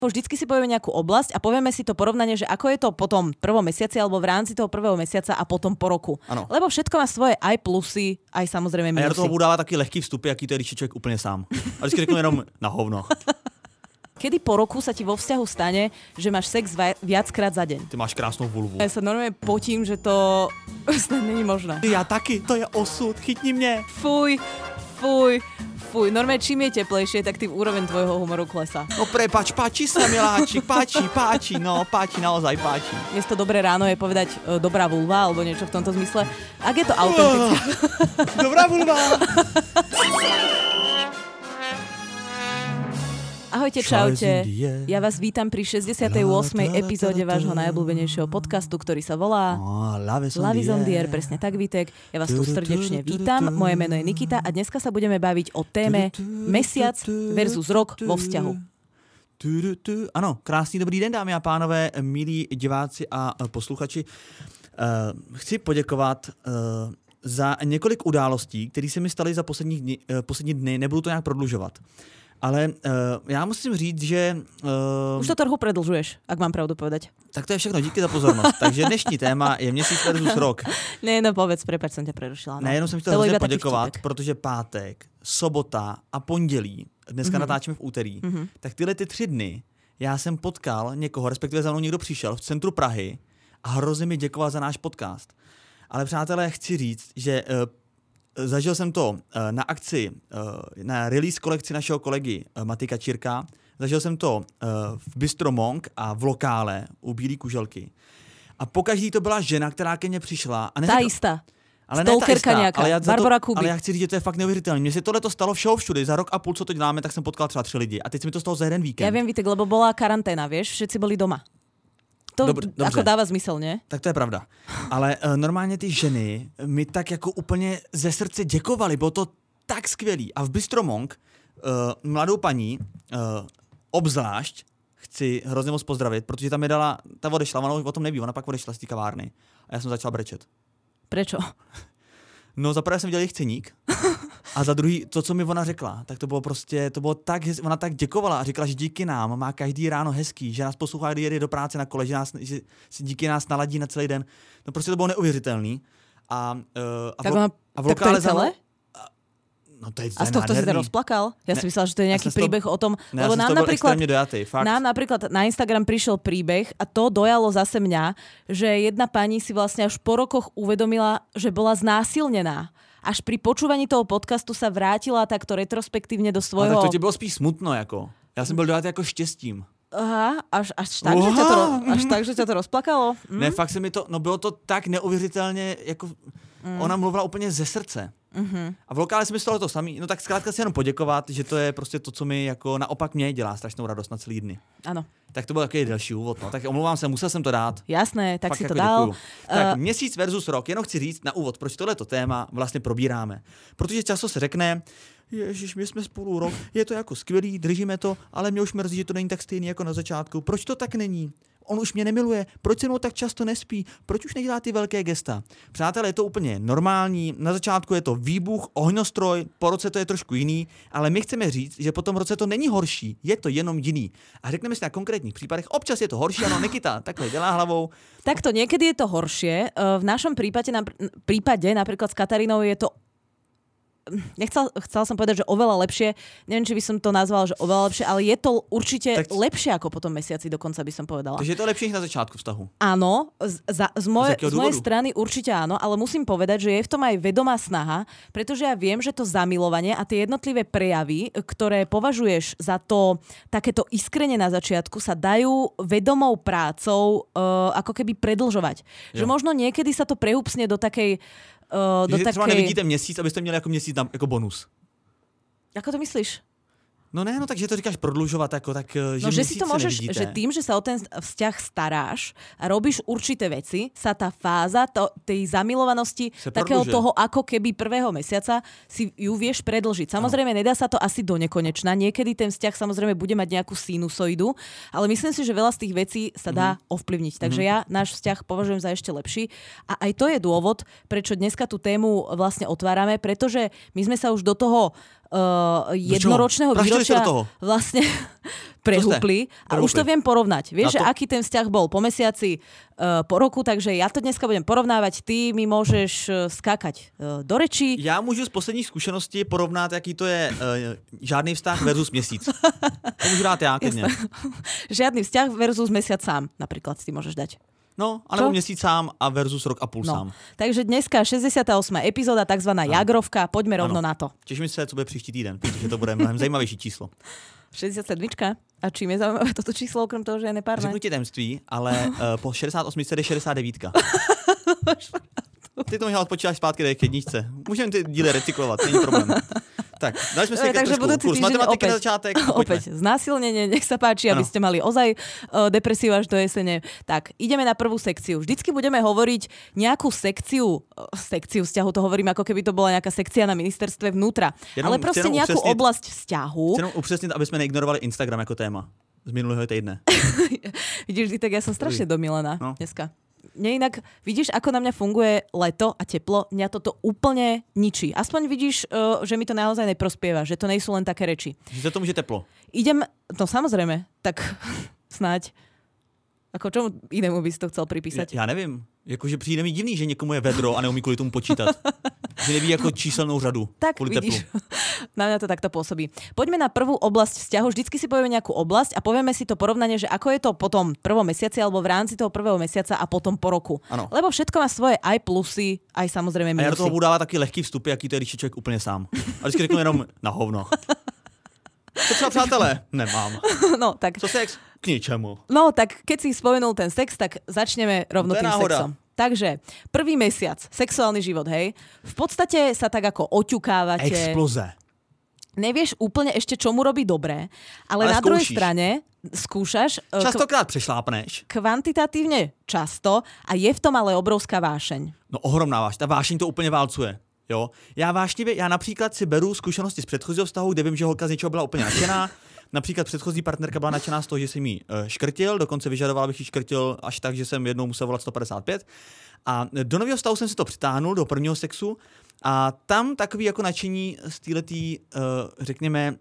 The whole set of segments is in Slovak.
Vždycky si povieme nejakú oblasť a povieme si to porovnanie, že ako je to po tom prvom mesiaci alebo v rámci toho prvého mesiaca a potom po roku. Ano. Lebo všetko má svoje aj plusy, aj samozrejme minusy. A ja do toho budu dávať taký lehký vstupy, aký to je, když je človek úplne sám. A vždycky řeknu jenom na hovno. Kedy po roku sa ti vo vzťahu stane, že máš sex viackrát za deň? Ty máš krásnou vulvu. Ja sa normálne potím, že to snad není možné. Ja taky, to je osud, chytni mne. Fuj. Normálne, čím je teplejšie, tak tým úroveň tvojho humoru klesá. No prepač, páči sa, miláčik, páči, naozaj páči. Dnes to dobré ráno je povedať dobrá vulva, alebo niečo v tomto zmysle. Ak je to autentické. Dobrá vulva. Ahojte, čaute. Ja vás vítam pri 68. epizóde vášho najobľúbenejšieho podcastu, ktorý sa volá Love is on the air. Presne tak, Vítek. Ja vás tu srdečne vítam. Moje meno je Nikita a dneska sa budeme baviť o téme mesiac versus rok vo vzťahu. Ano, krásný dobrý den, dámy a pánové, milí diváci a posluchači. Chci poděkovat za několik událostí, které se mi staly za poslední dny. Nebudu to nějak prodlužovat. Ale já musím říct, že... Už to trochu predlžuješ, ak mám pravdu povedať. Tak to je všechno, díky za pozornost. Takže dnešní téma je měsíc versus rok. Ne, no povedz, prepáč, jsem tě prerušila. No. Ne, jenom jsem chtěl hrozně poděkovat, protože pátek, sobota a pondělí, dneska natáčíme v úterý, tak tyhle ty 3 dny já jsem potkal někoho, respektive za mnou někdo přišel v centru Prahy a hrozně mi děkoval za náš podcast. Ale přátelé, chci říct, že... Zažil jsem to na akci, na release kolekci našeho kolegy Maty Kačírka. Zažil jsem to v Bistro Monk a v Lokále u Bílý kuželky. A pokaždý to byla žena, která ke mně přišla. A ta jistá. Ale Stalkerka nějaká, Barbara Kubík. Ale já chci říct, že to je fakt neuvěřitelné. Mně se tohle stalo všeho všude. Za rok a půl, co to děláme, tak jsem potkal třeba 3 lidi. A teď se mi to stalo za jeden víkend. Ja viem, Vítek, lebo bola karanténa, vieš? Všetci boli doma. To dobře. Ako dáva zmysel, ne? Tak to je pravda. Ale normálně ty ženy mi tak jako úplně ze srdce děkovaly. Bylo to tak skvělý. A v Bistro Monk mladou paní obzvlášť chci hrozně moc pozdravit, protože tam mi dala, ta odešla, ona o tom neví, ona pak odešla z té kavárny. A já jsem začal brečet. Prečo? No za prvé jsem viděl jejich ceník a za druhý to, co mi ona řekla, tak to bylo prostě, to bylo tak, ona tak děkovala a říkala, že díky nám má každý ráno hezký, že nás poslouchá, kdy jede do práce na kole, že si díky nás naladí na celý den. No prostě to bylo neuvěřitelný. A v Lokále tak to je celé? No to je a z tohto si sa rozplakal? Ja si myslela, že to je nejaký príbeh o tom, lebo nám napríklad na Instagram prišiel príbeh a to dojalo zase mňa, že jedna pani si vlastne až po rokoch uvedomila, že bola znásilnená. Až pri počúvaní toho podcastu sa vrátila takto retrospektívne do svojho... Ale tak to ti bylo spíš smutno, jako. Já jsem byl dojatý jako štěstím. Aha, až tak, že ťa to rozplakalo? Ne, fakt se mi to, no bylo to tak neuvěřitelně, jako ona mluvila úplně ze srdce. A v Lokále si mi stalo to samý. No tak zkrátka si jenom poděkovat, že to je prostě to, co mi jako naopak mě dělá strašnou radost na celý dny. Ano. Tak to byl takový delší úvod. No. Tak omlouvám se, musel jsem to dát. Jasné, tak fakt si jako to dal. Děkuju. Tak měsíc versus rok. Jenom chci říct na úvod, proč tohleto téma vlastně probíráme. Protože často se řekne, ježiš, my jsme spolu rok, je to jako skvělý, držíme to, ale mě už mrzí, že to není tak stejný jako na začátku. Proč to tak není? On už mě nemiluje, proč se mnou tak často nespí, proč už nedělá ty velké gesta. Přátelé, je to úplně normální, na začátku je to výbuch, ohňostroj, po roce to je trošku jiný, ale my chceme říct, že po tom roce to není horší, je to jenom jiný. A řekneme si na konkrétních případech, občas je to horší, ano, Nikita takhle dělá hlavou. Takto niekedy je to horšie, v našom prípade napríklad s Katarínou je to chcela som povedať, že oveľa lepšie. Neviem, či by som to nazvala, že oveľa lepšie, ale je to určite lepšie ako po tom mesiaci, dokonca by som povedala. Takže je to lepšie na začiatku vztahu? Áno, z mojej strany určite áno, ale musím povedať, že je v tom aj vedomá snaha, pretože ja viem, že to zamilovanie a tie jednotlivé prejavy, ktoré považuješ za to takéto iskrenie na začiatku, sa dajú vedomou prácou ako keby predlžovať. Že možno niekedy sa to prehúpsne do takej třeba nevidíte měsíc, abyste měli jako měsíc jako bonus. Ako to myslíš? No ne, no takže to říkáš prodlužovat, jako tak, že no, že si to môžeš, nevidíte. Že tým, že sa o ten vzťah staráš a robíš určité veci, sa tá fáza tej zamilovanosti, takého toho ako keby prvého mesiaca si ju vieš predlžiť. Samozrejme, nedá sa to asi do nekonečna. Niekedy ten vzťah samozrejme bude mať nejakú sinusoidu, ale myslím si, že veľa z tých vecí sa dá ovplyvniť. Takže ja náš vzťah považujem za ešte lepší. A aj to je dôvod, prečo dneska tú tému vlastne otvárame, pretože my sme sa už do toho jednoročného výročia vlastne prehúpli. A už to viem porovnať. Vieš, že aký ten vzťah bol po mesiaci, po roku, takže ja to dneska budem porovnávať. Ty mi môžeš skákať do rečí. Já můžu z posledních zkušeností porovnat, jaký to je žádný vztah versus měsíc. To můžu dát já, keď Žiadny vzťah versus mesiac sám, napríklad si môžeš dať. No, alebo měsíc sám a versus rok a půl sám. Takže dneska 68. epizóda, takzvaná Jagrovka. Poďme rovno na to. Těším se, co bude příští týden, protože to bude mnohem zajímavější číslo. 67. A čím je zaujímavé toto číslo, okrem toho, že je nepárne? Řeknu ti tajemství, ale po 68 je 69. Ty to možná odpočítáš zpátky do jedničce. Můžeme ty díly recyklovat, není problém. Tak, dali sme si trošku kurz matematiky na začátek. Opäť znásilnenie, nech sa páči, aby ste mali ozaj depresiu až do jesene. Tak, ideme na prvú sekciu. Vždycky budeme hovoriť nejakú sekciu vzťahu, to hovorím, ako keby to bola nejaká sekcia na ministerstve vnútra. Ale proste nejakú oblasť vzťahu. Chcem upřesniť, aby sme neignorovali Instagram ako téma z minulého týdne. Vidíš, tak ja som strašne domilená dneska. Inak vidíš, ako na mňa funguje leto a teplo, mňa toto úplne ničí. Aspoň vidíš, že mi to naozaj neprospieva, že to nejsú len také reči. Že to môže teplo. No samozrejme, tak snáď. Ako čomu inému by si to chcel pripísať? Ja nevím. Jakože přijde mi divný, že někomu je vedro a neumí kvůli tomu počítat. Že neví jako číselnou řadu. Tak vidíš, na mňa to takto pôsobí. Poďme na prvú oblasť vzťahu. Vždycky si povieme nejakú oblasť a povieme si to porovnanie, že ako je to po tom prvom mesiaci alebo v rámci toho prvého mesiaca a potom po roku. Ano. Lebo všetko má svoje aj plusy, aj samozrejme minusy. A ja do toho budu dávať taký lehký vstupy, aký to je, když je človek úplne sám. A vždycky řeknu jenom na hovno. Co třeba přátelé? Nemám. No, tak... Co sex? K ničemu. No, tak keď si spomenul ten sex, tak začneme rovno tým sexom. Takže, prvý mesiac, sexuálny život, hej. V podstate sa tak ako oťukávate. Exploze. Nevieš úplne ešte, čo mu robí dobré, ale na druhej strane skúšaš... Častokrát přešlápneš. Kvantitatívne často a je v tom ale obrovská vášeň. No ohromná vášeň. Ta vášeň to úplně válcuje. Jo? Já například si beru zkušenosti z předchozího vztahu, kde vím, že holka z něčeho byla úplně nadšená. Například předchozí partnerka byla nadšená z toho, že jsem jí škrtil, dokonce vyžadoval, abych jí škrtil až tak, že jsem jednou musel volat 155. A do nového vztahu jsem si to přitáhnul, do prvního sexu. A tam takový jako nadšení z téhletý, řekněme...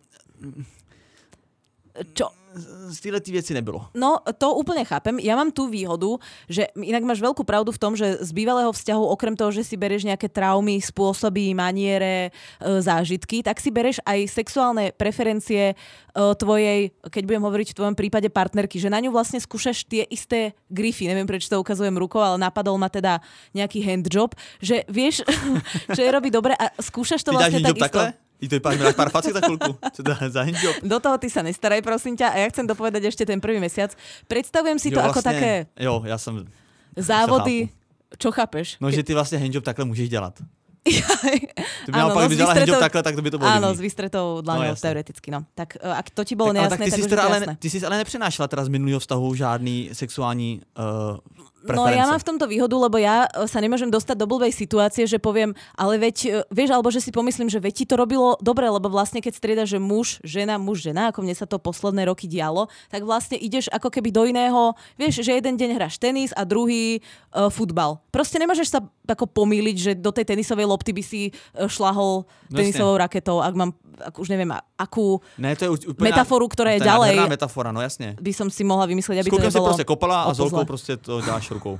Čo? Z téhletý věci nebylo. No, to úplne chápem. Ja mám tú výhodu, že inak máš veľkú pravdu v tom, že z bývalého vzťahu, okrem toho, že si bereš nejaké traumy, spôsoby, maniere, zážitky, tak si bereš aj sexuálne preferencie tvojej, keď budem hovoriť v tvojom prípade partnerky, že na ňu vlastne skúšaš tie isté grify. Neviem, prečo to ukazujem rukou, ale napadol ma teda nejaký handjob, že vieš, čo je robí dobre a skúšaš to vlastne tak isto. Takhle? I to vypadá, že máš pár facek za chvíľku. Čo to za handjob? Do toho ty sa nestaraj, prosím ťa. A ja chcem dopovedať ešte ten prvý mesiac. Predstavujem si to vlastne, ako také... Jo, ja som... Závody. Čo chápeš? No, že ty vlastne handjob takhle môžeš dělat. Ty by naopak, kdyby dělala handjob takhle, tak to by to bolo divný. Áno, s vystretou dlaňou, teoreticky. No. Tak ak to ti bolo nejasné, tak už je to jasné. Ty si ale neprenášala teraz z minulého vztahu žádný sexuální preference. No ja mám v tomto výhodu, lebo ja sa nemôžem dostať do blbej situácie, že poviem, ale veď, vieš, alebo že si pomyslím, že veď ti to robilo dobre, lebo vlastne keď strieda, že muž, žena, ako mne sa to posledné roky dialo, tak vlastne ideš ako keby do iného, vieš, že jeden deň hráš tenis a druhý futbal. Proste nemôžeš sa ako pomýliť, že do tej tenisovej lopty by si šľahol tenisovou raketou, ak už neviem, akú metaforu, ktorá je ďalej. To je metafora, no jasne. By som si mohla vymyslieť, aby to nebolo... si proste kopala a zolkou proste to dáš rukou.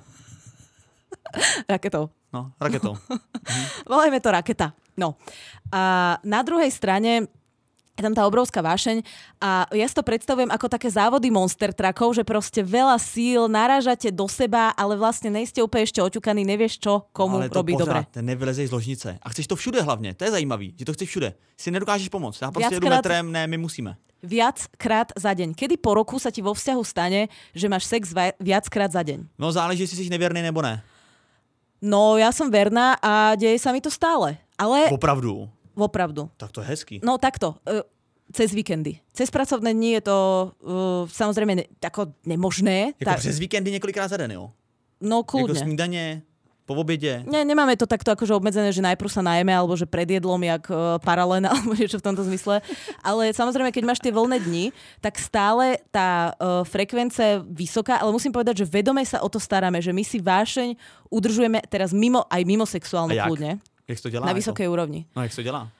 Raketou. No, raketou. Volajme to raketa. No. A na druhej strane je tam tá obrovská vášeň a ja si to predstavujem ako také závody monster truckov, že proste veľa síl narážate do seba, ale vlastne nejste úplne ešte oťukaný, nevieš čo, komu robí dobre. Ale nevylezeš z ložnice. A chceš to všude hlavne, to je zajímavý, že to chceš všude. Si nedokážeš pomôcť. Ja proste jedu metrem, ne, my musíme. Viackrát za deň. Kedy po roku sa ti vo vzťahu stane, že máš sex viackrát za deň? No záleží, či si neverný nebo ne. No ja som verná a deje sa mi to stále. Ale... Opravdu. Tak to je hezký. No takto, cez víkendy. Cez pracovné dni je to samozrejme tako nemožné. Jako přes víkendy několikrát za den, jo? No kľudne. Jako snídaně, po obede. Nie, nemáme to takto akože obmedzené, že najprv sa najeme, alebo že pred jedlom, jak paralén, alebo niečo v tomto zmysle. Ale samozrejme, keď máš tie voľné dni, tak stále tá frekvencia vysoká, ale musím povedať, že vedome sa o to staráme, že my si vášeň udržujeme teraz aj mimo sexuálnu kľudne. Jak to dělá? Na vysokej úrovni. No, jak to dělá?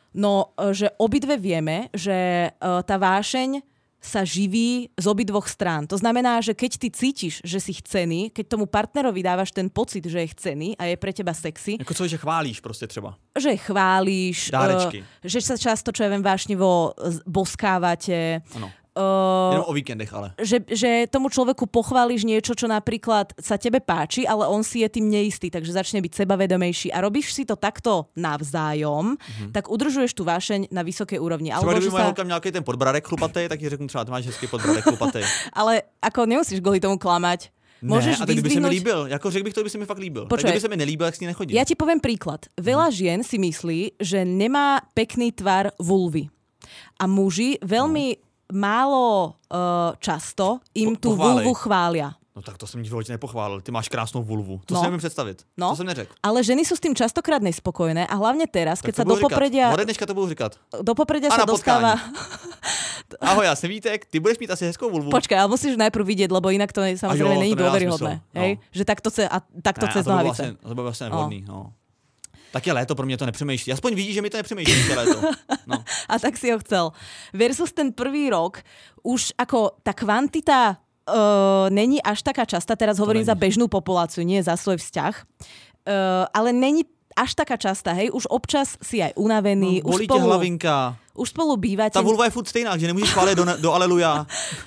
No, že obidve vieme, že tá vášeň sa živí z obidvoch strán. To znamená, že keď ty cítiš, že si chcený, keď tomu partnerovi dávaš ten pocit, že je chcený a je pre teba sexy. Jako co, že chválíš prostě třeba. Že chválíš, že sa často, čo ja viem, vášnivo boskávate. Ano. Jenom o víkendech, ale. Že tomu človeku pochváliš niečo, čo napríklad sa tebe páči, ale on si je tým neistý, takže začne byť sebavedomejší a robíš si to takto navzájom, tak udržuješ tú vášeň na vysokej úrovni. Třeba kdyby moja holka měla ten podbradek chlupatý, tak ji řeknu třeba, ty máš hezký podbradek chlupatý. Ale ako nemusíš kvôli tomu klamať. Môžeš a tak by se mi líbil. Jako řekl bych to, by se mi fakt líbil. Počuaj, tak kdyby se mi nelíbil, jak s ní nechodím. Ja ti poviem príklad. Veľa žien si myslí, že nemá pekný tvar vulvy. A muži veľmi málo často im tú vulvu chvália. No tak to jsem ti v životě nepochválil. Ty máš krásnou vulvu. To si nevím představit. To jsem neřekl. Ale ženy sú s tým častokrát nespokojné a hlavne teraz, keď sa do popredia... Ode dneška to budu říkat. Do popredia sa dostáva... Ahoj, já jsem Vítek, ty budeš mít asi hezkou vulvu. Počkaj, ale musíš najprv vidieť, lebo inak to samozrejme není dôveryhodné. Hej? Že takto cez nohavice. To by vlastně nevhodný. No. Tak je léto, pro mě to nepřemýšlí. Aspoň vidíš, že mi to nepřemýšlí to léto. No. A tak si ho chcel. Versus ten prvý rok, už ako tá kvantita není až taká častá, teraz hovorím za bežnú populáciu, nie za svoj vzťah, ale není až taká častá, hej? Už občas si aj unavený. No, bolí tě hlavinka. Už spolu bývate. Ta vulva je furt stejná, že nemůžeš chválit do aleluja.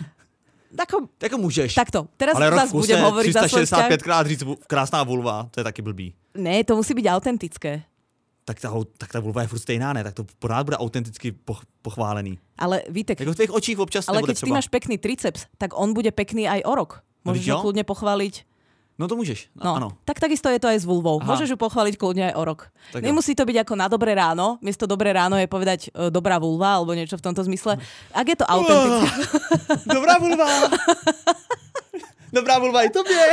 Tako můžeš. Takto, teraz zase budem hovoriť za svoj vzťah. 365 krát říct krásná vulva, to je taky blbý. Ne, to musí byť autentické. Tak ta vulva je furt stejná, ne? Tak to pořád bude autenticky pochválený. Ale Vítek... Jako v tvých očích občas ale nebude keď ty máš pekný triceps, tak on bude pekný aj o rok. Môžeš ho kľudne pochváliť. No to môžeš, áno. Tak takisto je to aj s vulvou. Aha. Môžeš ju pochváliť kľudne aj o rok. Tak nemusí to byť ako na dobré ráno. Miesto dobré ráno je povedať dobrá vulva alebo niečo v tomto zmysle. Ak je to autentické. Dobrá vulva. Dobrá vulva i tobě.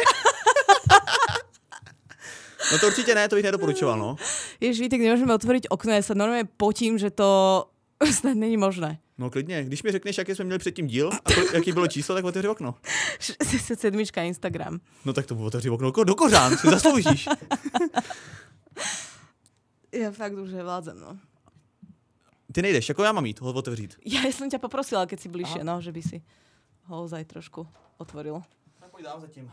No to určite ne, to bych nedoporučoval, no. Ježiš, Vítek, nemôžeme otvoriť okno, ja sa normálne potím, že to snad není možné. No klidně, když mi řekneš, jaký jsme měli předtím díl a jaký bylo číslo, tak otevři okno. 67 Instagram. No tak to otevři okno do kořán, si zasloužíš. Ja fakt už nevládzem, no. Ty nejdeš, jako já mám jít ho otevřít. Ja som ťa poprosila, keď si bližšie, no, že by si ho ozaj trošku otvoril. Tak pojď dál zatím.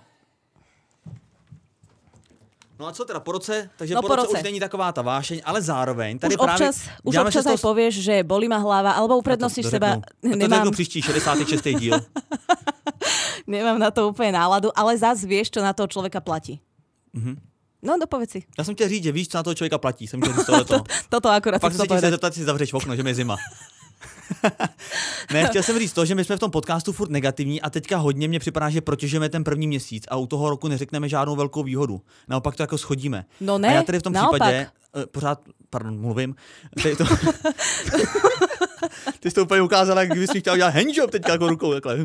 No a co teda po roce? Takže no po roce už není taková ta vášeň, ale zároveň tady už občas aj povieš, že bolí ma hlava, alebo uprednostíš seba. Nemám... To příští 66. díl. Nemám na to úplne náladu, ale zás vieš, čo na toho človeka platí. No, dopovedz si. Já jsem chtěl říct, že víš, co na toho člověka platí. Jsem chtěl říct tohleto. Toto akurát. Fakt se chtěl zeptat, si zavřeš okno, že mi je zima. Ne, chtěl jsem říct to, že my jsme v tom podcastu furt negativní a teďka hodně mně připadá, že protěžujeme ten první měsíc a u toho roku neřekneme žádnou velkou výhodu. Naopak to jako schodíme. No ne, a já tady v tom případě pořád, mluvím. Ty jsi to úplně ukázala, jak kdybys mi chtěl dělat handjob teďka jako rukou. Takhle.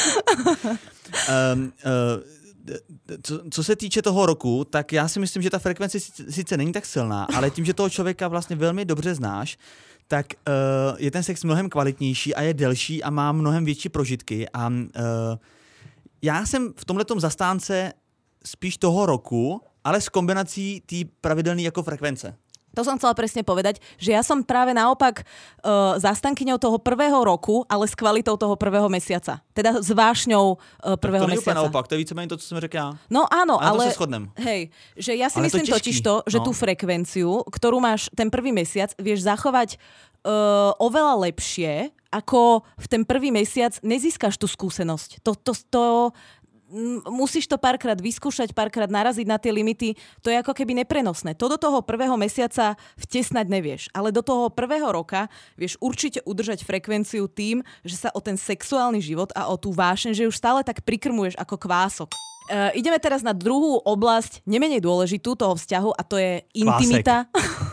Co se týče toho roku, tak já si myslím, že ta frekvence sice není tak silná, ale tím, že toho člověka vlastně velmi dobře znáš, tak je ten sex mnohem kvalitnější a je delší a má mnohem větší prožitky. A já jsem v tomhletom zastánce spíš toho roku, ale s kombinací té pravidelné jako frekvence. To som chcela presne povedať, že ja som práve naopak zastankyňou toho prvého roku, ale s kvalitou toho prvého mesiaca. Teda s vášňou prvého mesiaca. To nie je úplne naopak, to je víceméně to, co som řekl ja. No áno, ale... to sa shodnem. Hej, že ja si myslím totiž to, že tú frekvenciu, ktorú máš ten prvý mesiac, vieš zachovať oveľa lepšie, ako v ten prvý mesiac nezískaš tú skúsenosť. To musíš to párkrát vyskúšať, párkrát naraziť na tie limity, to je ako keby neprenosné. To do toho prvého mesiaca vtesnať nevieš, ale do toho prvého roka vieš určite udržať frekvenciu tým, že sa o ten sexuálny život a o tú vášeň, že už stále tak prikrmuješ ako kvások. Ideme teraz na druhú oblasť, nemenej dôležitú toho vzťahu a to je intimita.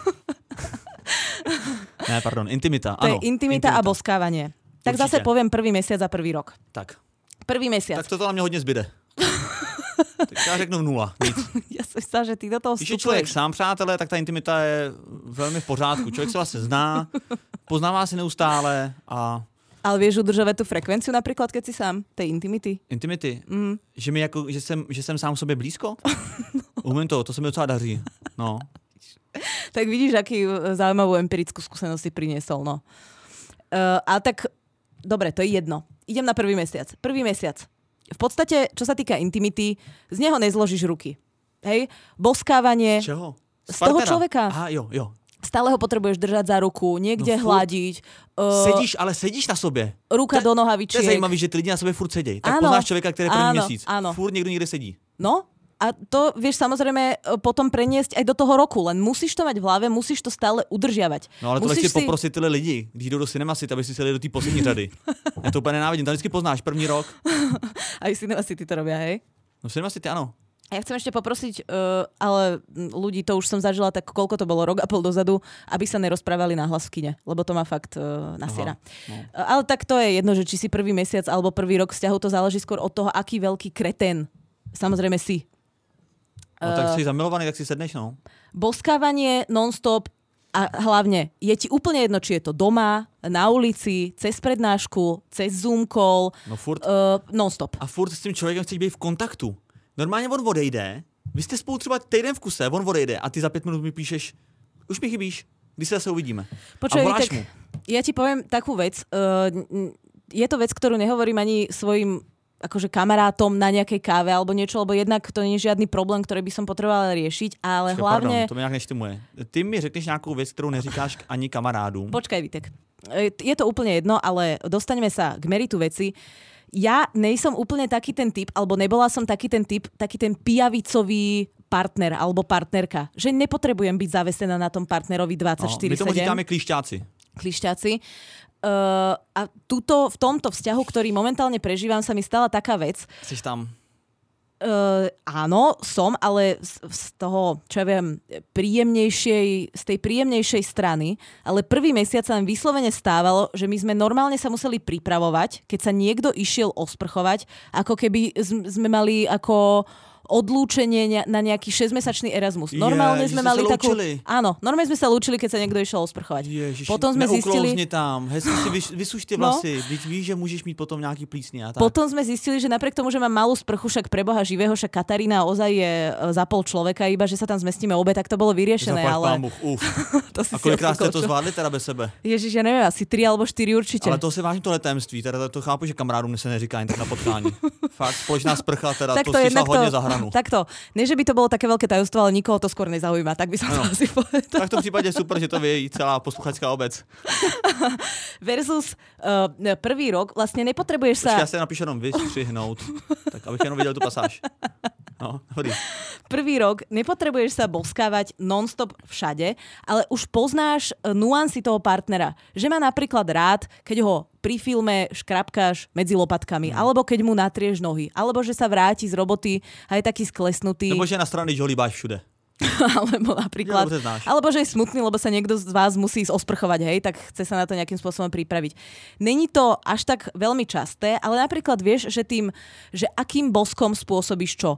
Ne, pardon, intimita, áno. To je intimita a boskávanie. Tak určite. Zase poviem prvý mesiac a prvý rok. Tak. Prvý mesiac. Tak toto na mě hodně zbyde. Tak já řeknu 0. Nic. Já si myslím, že ty do toho vstupuješ. Když je člověk sám, přátelé, tak ta intimita je velmi v pořádku. Člověk se vlastně zná, poznává si neustále a... Ale vieš udržovať tú frekvenciu napríklad, keď si sám? Tej intimity? Intimity? Že mi jako, že jsem sám sobě blízko? Umím to se mi docela daří. No. Tak vidíš, aký zaujímavú empirickú skúsenosť si priniesol, no. Ale tak, dobre, to je jedno. Idem na prvý mesiac. Prvý mesiac. V podstate, čo sa týka intimity, z neho nezložíš ruky. Hej? Boskávanie. Z čoho? Z toho človeka. Aha, jo. Stále ho potrebuješ držať za ruku, niekde hľadiť. Sedíš na sobě. Ruka do nohavičiek. To je zajímavé, že ty lidi na sobě furt sedějí. Tak poznáš člověka, který je první měsíc. Áno. Furt někde sedí. No, a to vieš samozrejme potom preniesť aj do toho roku, len musíš to mať v hlave, musíš to stále udržiavať. No ale to chci poprosit tyhle lidi, když jdou do Cinema City, aby si sedli do té poslední řady. Já to úplně nenávidím, tam vždycky poznáš první rok. Aj Cinema City to robia, hej? No Cinema City, áno. Ja chcem ešte poprosiť, ale ľudí, to už som zažila, tak koľko to bolo, rok a pol dozadu, aby sa nerozprávali nahlas v kine, lebo to má fakt nasiera. No. Ale tak to je jedno, že či si prvý mesiac alebo prvý rok vzťahu, to záleží skôr od toho, aký veľký kretén samozrejme si. No tak si zamilovaný, tak si sedneš, no. Boskávanie non-stop a hlavne je ti úplne jedno, či je to doma, na ulici, cez prednášku, cez Zoom call, no furt, non-stop. A furt s tím člověkem chceš být v kontaktu. Normálně on odejde, vy jste spolu třeba týden v kuse, on odejde a ty za 5 minút mi píšeš, už mi chybíš, kdy sa zase uvidíme. Počuj, a voláš tak mu. Ja ti poviem takú vec, je to vec, ktorú nehovorím ani svojim akože kamarátom na nejakej káve alebo niečo, lebo jednak to nie je žiadny problém, ktorý by som potrebovala riešiť, ale hlavne... Pardon, to mi nejak neštimuje. Ty mi řekneš nejakú vec, ktorú neříkáš ani kamarádům. Počkaj, Vítek. Je to úplne jedno, ale dostaneme sa k meritu veci. Ja nejsom úplne taký ten typ, alebo nebola som taký ten typ, taký ten pijavicový partner alebo partnerka. Že nepotrebujem byť zavesená na tom partnerovi 24/7. My tomu říkáme klišťáci. Klišťáci. A v tomto vzťahu, ktorý momentálne prežívam, sa mi stala taká vec. Siš tam? Áno, som, ale z toho, čo ja viem, z tej príjemnejšej strany, ale prvý mesiac sa nám vyslovene stávalo, že my sme normálne sa museli pripravovať, keď sa niekto išiel osprchovať, ako keby sme mali ako odlúčenie na nejaký 6-mesačný Erasmus. Normálne sme mali takú... Áno, normálne sme sa lúčili, keď sa niekto išiel osprchovať. Ježiš, potom sme zistili... tam, hezky si vysuš ty vlasy, teď víš, že môžeš mít potom nejaký plísni a tak. Potom sme zistili, že napriek tomu, že mám malú sprchu, však pre Boha živého, však Katarína ozaj je za pol človeka, iba že sa tam zmestíme obe, tak to bolo vyriešené, ale... A kolikrát ste to zvládli teda bez sebe? Ježiš, ja neviem, asi 3 alebo 4 určite. Ale to si vážím tohle tajemství, teda to chápu, že kamarádům se neříká jen tak na potkání. Fakt, spoločná sprcha, teda tak to si šla hodne za hranu. Takto, nie že by to bolo také veľké tajomstvo, ale nikoho to skôr nezaujíma, tak by som to asi povedal. Tak v tom prípade super, že to vie celá posluchačská obec. Versus prvý rok, vlastne nepotrebuješ sa... Počkej, ja sa napíšu jenom vystřihnout, tak abych jenom videl tú pasáž. No, dobrý. Prvý rok nepotrebuješ sa boskávať non-stop všade, ale už poznáš nuancy toho partnera. Že má napríklad rád, keď ho pri filme škrapkáš medzi lopatkami, alebo keď mu natrieš nohy, alebo že sa vráti z roboty a je taký sklesnutý. Nebo že na strany žolíbáš všude. Alebo napríklad, alebo že je smutný, lebo sa niekto z vás musí ísť osprchovať, hej, tak chce sa na to nejakým spôsobom pripraviť. Není to až tak veľmi časté, ale napríklad vieš, že že akým boskom spôsobíš čo?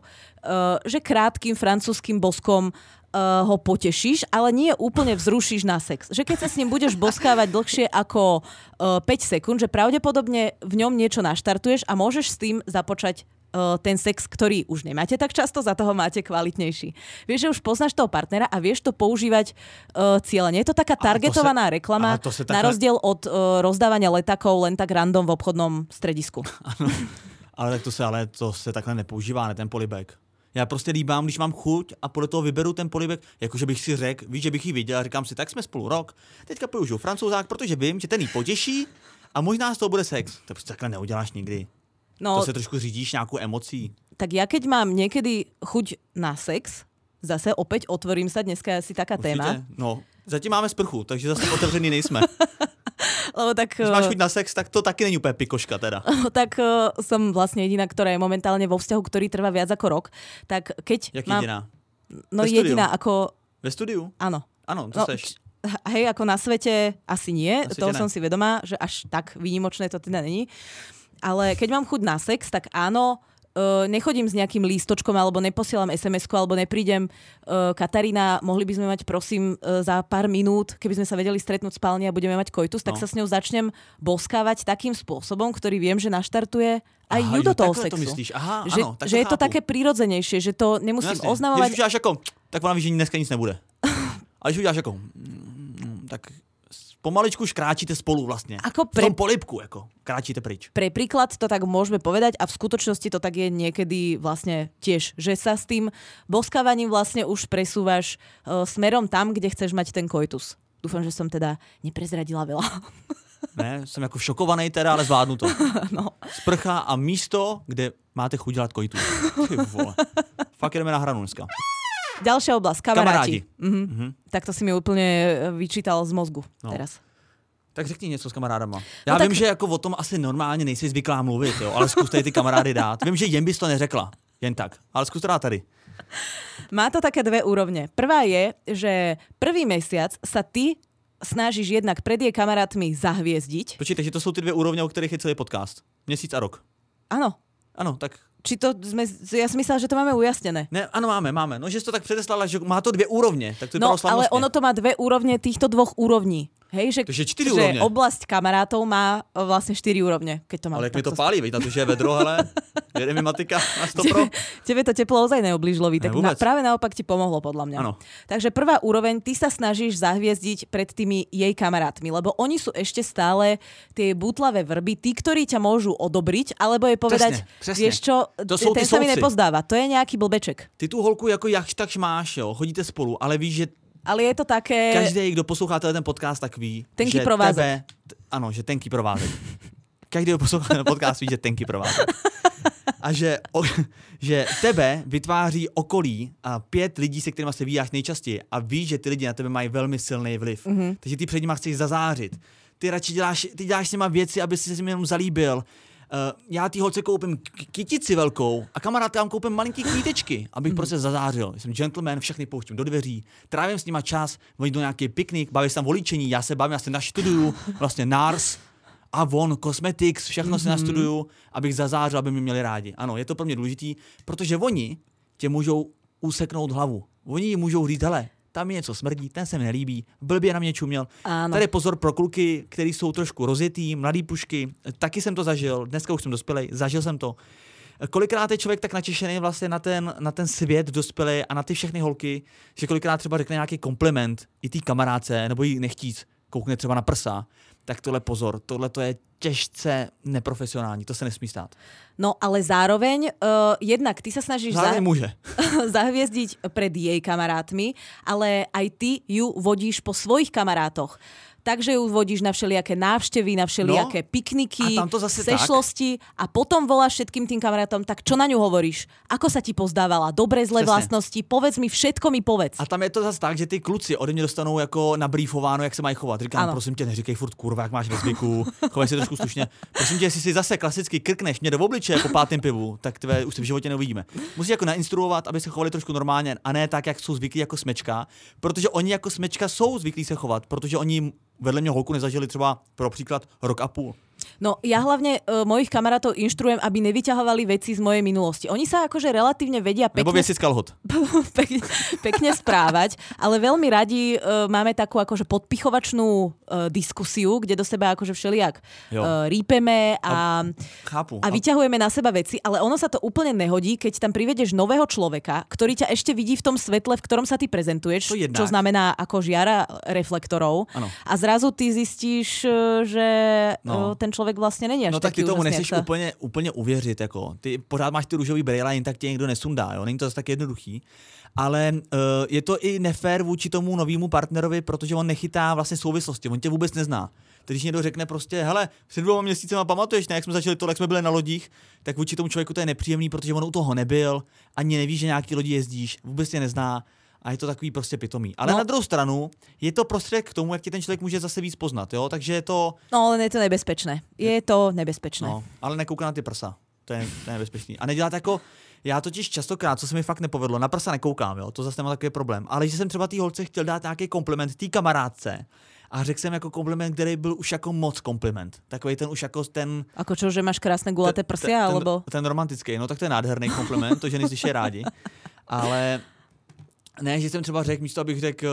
Že krátkým francúzským boskom ho potešíš, ale nie úplne vzrušíš na sex. Že keď sa s ním budeš boskávať dlhšie ako 5 sekúnd, že pravdepodobne v ňom niečo naštartuješ a môžeš s tým započať ten sex, ktorý už nemáte tak často, za toho máte kvalitnejší. Vieš, že už poznáš toho partnera a vieš to používať cieľene. Je to taká targetovaná reklama na rozdiel od rozdávania letakov len tak random v obchodnom stredisku. Ano. Ale to se takhle nepoužívá, ne ten polibek. Já prostě líbám, když mám chuť a podle toho vyberu ten polibek, jakože bych si řekl, víš, že bych ji viděl a říkám si, tak jsme spolu rok, teďka použiju francouzák, protože vím, že ten jí potěší a možná z toho bude sex. To prostě takhle neuděláš nikdy. No, to se trošku řídíš nějakou emocí. Tak ja keď mám niekedy chuť na sex, zase opäť otvorím sa, dneska je asi taká téma. No, zatím máme sprchu, takže zase otevřený nejsme. Lebo tak, když máš chuť na sex, tak to taky není úplně pikoška teda. Tak som vlastne jediná, ktorá je momentálne vo vzťahu, ktorý trvá viac ako rok. Tak keď jak jediná? No jediná ako... Ve studiu? Áno. Áno, to seš. Hej, ako na svete asi nie, na toho ne. Som si vedomá, že až tak výnimočné to teda není. Ale keď mám chuť na sex, tak áno, nechodím s nejakým lístočkom alebo neposielam SMS-ku alebo neprídem Katarína, mohli by sme mať prosím za pár minút, keby sme sa vedeli stretnúť v spálni a budeme mať koitus, tak sa s ňou začnem boskávať takým spôsobom, ktorý viem, že naštartuje aj ju do toho sexu. To myslíš. Aha, že, áno, tak že je to také prirodzenejšie, že to nemusím oznamovať. Ježiš, až ako, tak ona ví, že dneska nic nebude. A když uděláš jako, tak pomaličku už kráčíte spolu vlastne. V tom polibku, ako, kráčíte pryč. Pre príklad to tak môžeme povedať a v skutočnosti to tak je niekedy vlastne tiež, že sa s tým boskávaním vlastne už presúvaš smerom tam, kde chceš mať ten koitus. Dúfam, že som teda neprezradila veľa. Ne, som ako šokovaný teda, ale zvládnu to. No. Sprcha a místo, kde máte chuť dělat koitus. Ty vole. Fakt ideme na hranu dneska. Ďalšia oblasť, kamaráti. Tak to si mi úplne vyčítal z mozgu teraz. Tak řekni něco s kamarádama. Já vím, že jako o tom asi normálně nejsi zvyklá mluvit, jo, ale zkus tady ty kamarády dát. Vím, že jen bys to neřekla, jen tak, ale zkus to dát tady. Má to také dve úrovne. Prvá je, že prvý mesiac sa ty snažíš jednak pred jej kamarátmi zahviezdiť. Počkej, takže to jsou ty dvě úrovně, o kterých je celý podcast. Měsíc a rok. Áno. Ano, tak... Či to ja si myslela, že to máme ujasnené. Ne, ano, máme. No, že jsi to tak předeslala, že má to dvě úrovně. Tak to no, ale ono to má dve úrovne týchto dvoch úrovní. Hej, že 4 úrovne. Oblasť kamarátov má vlastne 4 úrovne. Keď to mám, ale jak mi to pálí, veď na to, že je vedro, ale jede mi matika na 100%. Tebe to teplo ozaj neoblížilo, tak práve naopak ti pomohlo, podľa mňa. Ano. Takže prvá úroveň, ty sa snažíš zahviezdiť pred tými jej kamarátmi, lebo oni sú ešte stále tie bútlavé vrby, tí, ktorí ťa môžu odobriť, alebo je povedať, presne. Vieš čo, ten sa mi nepozdáva, to je nejaký blbeček. Ty tu holku jako jakž takž máš, jo, chodíte spolu, ale víš, že ale je to také... Každý, kdo poslouchá ten podcast, tak ví, tenký že provázek. Ano, že tenký provázek. Každý, kdo poslouchá ten podcast, ví, že tenký provázek. A že tebe vytváří okolí a 5 lidí, se kterými se víjáš nejčastěji a víš, že ty lidi na tebe mají velmi silný vliv. Takže ty před nima chceš zazářit. Ty radši děláš s nima věci, aby si se jim jenom zalíbil. Já té holce koupím kytici velkou a kamarádkám koupím malinký kvítečky, abych prostě zazářil. Jsem gentleman, všechny pouštím do dveří, trávím s nima čas, oni jdou nějaký piknik, baví se tam o líčení, já se naštuduju vlastně NARS, Avon, Cosmetics, všechno si nastuduju, abych zazářil, aby mě měli rádi. Ano, je to pro mě důležitý, protože oni tě můžou useknout hlavu. Oni ji můžou říct, hele, tam je něco smrdí, ten se mi nelíbí, blbě na mě čuměl. Áno. Tady pozor pro kluky, který jsou trošku rozjetý, mladý pušky, taky jsem to zažil, dneska už jsem dospělej, zažil jsem to. Kolikrát je člověk tak natěšený vlastně na ten svět dospělej a na ty všechny holky, že kolikrát třeba řekne nějaký kompliment i té kamarádce, nebo jí nechtíc, koukne třeba na prsa, tak tohle pozor, tohle to je těžce neprofesionální, to se nesmí stát. No ale zároveň, jednak ty sa snažíš zahviezdiť pred jej kamarátmi, ale aj ty ju vodíš po svojich kamarátoch. Takže ju vodíš na všelijaké návštevy, na všelijaké pikniky, sešlosti a potom voláš všetkým tým kamarátom, tak čo na ňu hovoríš? Ako sa ti pozdávala? Dobré, zlé vlastnosti? Povedz mi, všetko mi povedz. A tam je to zase tak, že ty kluci ode mě dostanou jako nabrýfováno, jak se mají chovat. Říkám, prosím tě, neříkej furt kurva, jak máš ve zvyku, chovej se trošku slušně. Prosím tě, jestli si zase klasicky krkneš mě do obličeje po 5. pivu, tak tvé už se v životě neuvidíme. Musíš jako nainstruovat, aby se chovali trošku normálně a ne tak, jak jsou zvyklí jako smečka, protože oni jako smečka jsou zvyklí se chovat, protože oni vedle mě holku nezažili třeba pro příklad rok a půl. No ja hlavne mojich kamarátov inštruujem, aby nevyťahovali veci z mojej minulosti. Oni sa akože relatívne vedia pekne... Nebo viesiť z kalhot. pekne správať, ale veľmi radi máme takú akože podpichovačnú diskusiu, kde do seba akože všelijak rípeme a vyťahujeme na seba veci, ale ono sa to úplne nehodí, keď tam privedeš nového človeka, ktorý ťa ešte vidí v tom svetle, v ktorom sa ty prezentuješ, čo znamená ako žiara reflektorov. Ano. A zrazu ty zistíš, že ten člověk vlastně není až no, tak taky ty tomu neseš úplně uvěřit. Jako. Ty pořád máš ty růžový brýle, jen tak tě někdo nesundá. Jo? Není to zase tak jednoduchý. Ale je to i nefér vůči tomu novému partnerovi, protože on nechytá vlastně souvislosti. On tě vůbec nezná. Když někdo řekne prostě, hele, před 2 měsícema pamatuješ, ne, jak jsme začali to, jak jsme byli na lodích, tak vůči tomu člověku to je nepříjemný, protože on u toho nebyl, ani neví, že nějaký lodi jezdíš, vůbec tě nezná. A je to takový prostě pitomý. Ale na druhou stranu je to prostředek k tomu, jak tě ten člověk může zase víc poznat, jo? Takže je to... No, ale je to nebezpečné. Je to nebezpečné. No, ale nekouká na ty prsa. To je nebezpečný. A nedělat jako... Já totiž častokrát, co se mi fakt nepovedlo, na prsa nekoukám, jo? To zase nemá takový problém. Ale že jsem třeba té holce chtěl dát nějaký kompliment té kamarádce a řekl jsem jako kompliment, který byl už jako moc kompliment. Takový ten už jako ten... Ako čo, že máš krásné gulaté prsia, alebo... Ten romantický, no tak to je nádherný kompliment, to ženy slyší rádi. Ale... Ne, že jsem třeba řekl, místo abych řekl,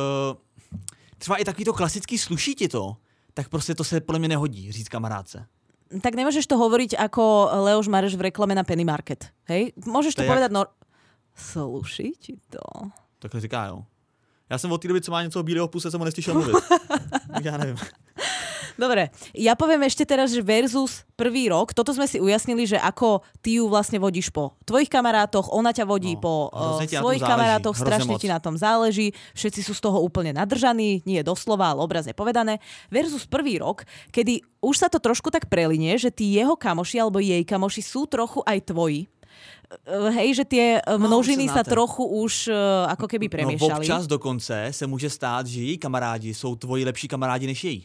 třeba i takový to klasický sluší ti to, tak prostě to se podle mě nehodí říct kamarádce. Tak nemôžeš to hovoriť ako Leoš Mareš v reklame na Penny Market, hej? Môžeš to povedať, no... Sluší ti to? Takhle říká, jo. Já jsem od té doby, co má něco bílého v puse, jsem ho neslyšel mluvit. Já neviem. Dobre, ja poviem ešte teraz, že versus prvý rok, toto sme si ujasnili, že ako ty ju vlastne vodíš po tvojich kamarátoch, ona ťa vodí po svojich kamarátoch, strašne ti na tom záleží, všetci sú z toho úplne nadržaní, nie doslova, ale obrazne povedané. Versus prvý rok, kedy už sa to trošku tak prelinie, že tí jeho kamoši alebo jej kamoši sú trochu aj tvoji. Hej, že tie množiny sa trochu už ako keby premiešali. No občas dokonce se může stát, že její kamarádi jsou tvoji lepší kamarádi než její.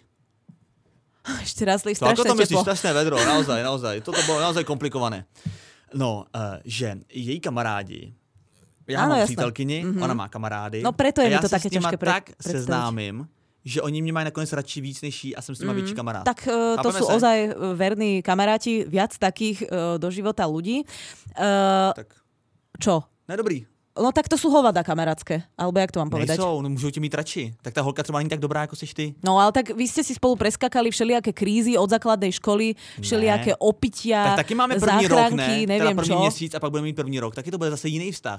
Ešte raz, strašné teplo. Ako to myslíš, strašné vedro, naozaj. Toto bolo naozaj komplikované. No, že její kamarádi, já mám přítelkyni, ona má kamarády. No preto je mi to také ťažké tak seznámim, že oni mě mají nakonec radši víc než jí a jsem s nima větší kamarád. Tak to sú ozaj verní kamaráti, viac takých do života ľudí. Tak. Čo? Nedobrý. No tak to sú hovada kamarátske, alebo jak to mám povedať? Nejsou, no můžou tě mít radši. Tak ta holka třeba není tak dobrá, jako seš ty. No ale tak vy ste si spolu preskakali všelijaké krízy od základnej školy, všelijaké opitia, tak taky máme první rok, ne? Neviem teda první čo. Měsíc a pak budeme mít první rok. Taky to bude zase jiný vztah.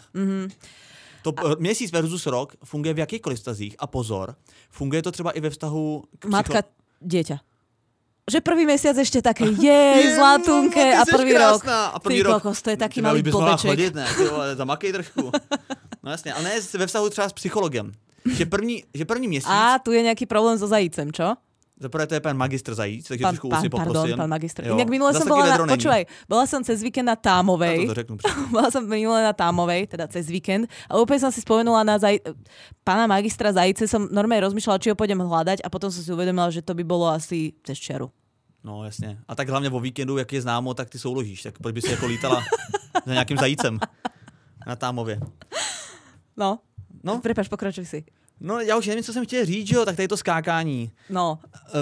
To měsíc versus rok funguje v jakýchkoliv vztazích. A pozor, funguje to třeba i ve vztahu k matka, dieťa. Že prvý mesiac ešte také zlatunke a prvý rok. A prvý rok. Kokos, to je taký malý blbeček. Chodit, ne? Zamakej trošku. No jasně, ale ne ve vztahu třeba s psychologem. Že první měsíc... A tu je nejaký problém so zajícem, čo? Zaprvé to je pán Magister Zajíc, takže trošku úsně poprosím. Pán Magister. Inak minule som bola bola som cez víkend na Támovej. Bola som minule na Támovej, teda cez víkend. A úplne som si spomenula na pána Magistra Zajíce, som normálne rozmýšľala, či ho pôjdem hľadať a potom som si uvedomila, že to by bolo asi cez čiaru. No jasně. A tak hlavně o víkendu, jak je známo, tak ty souložíš. Tak proč by si jako lítala za nějakým zajícem na Támově. No. Prepáč, pokračuj si. No já už nevím, co jsem chtěl říct, jo, tak tady to skákání. No.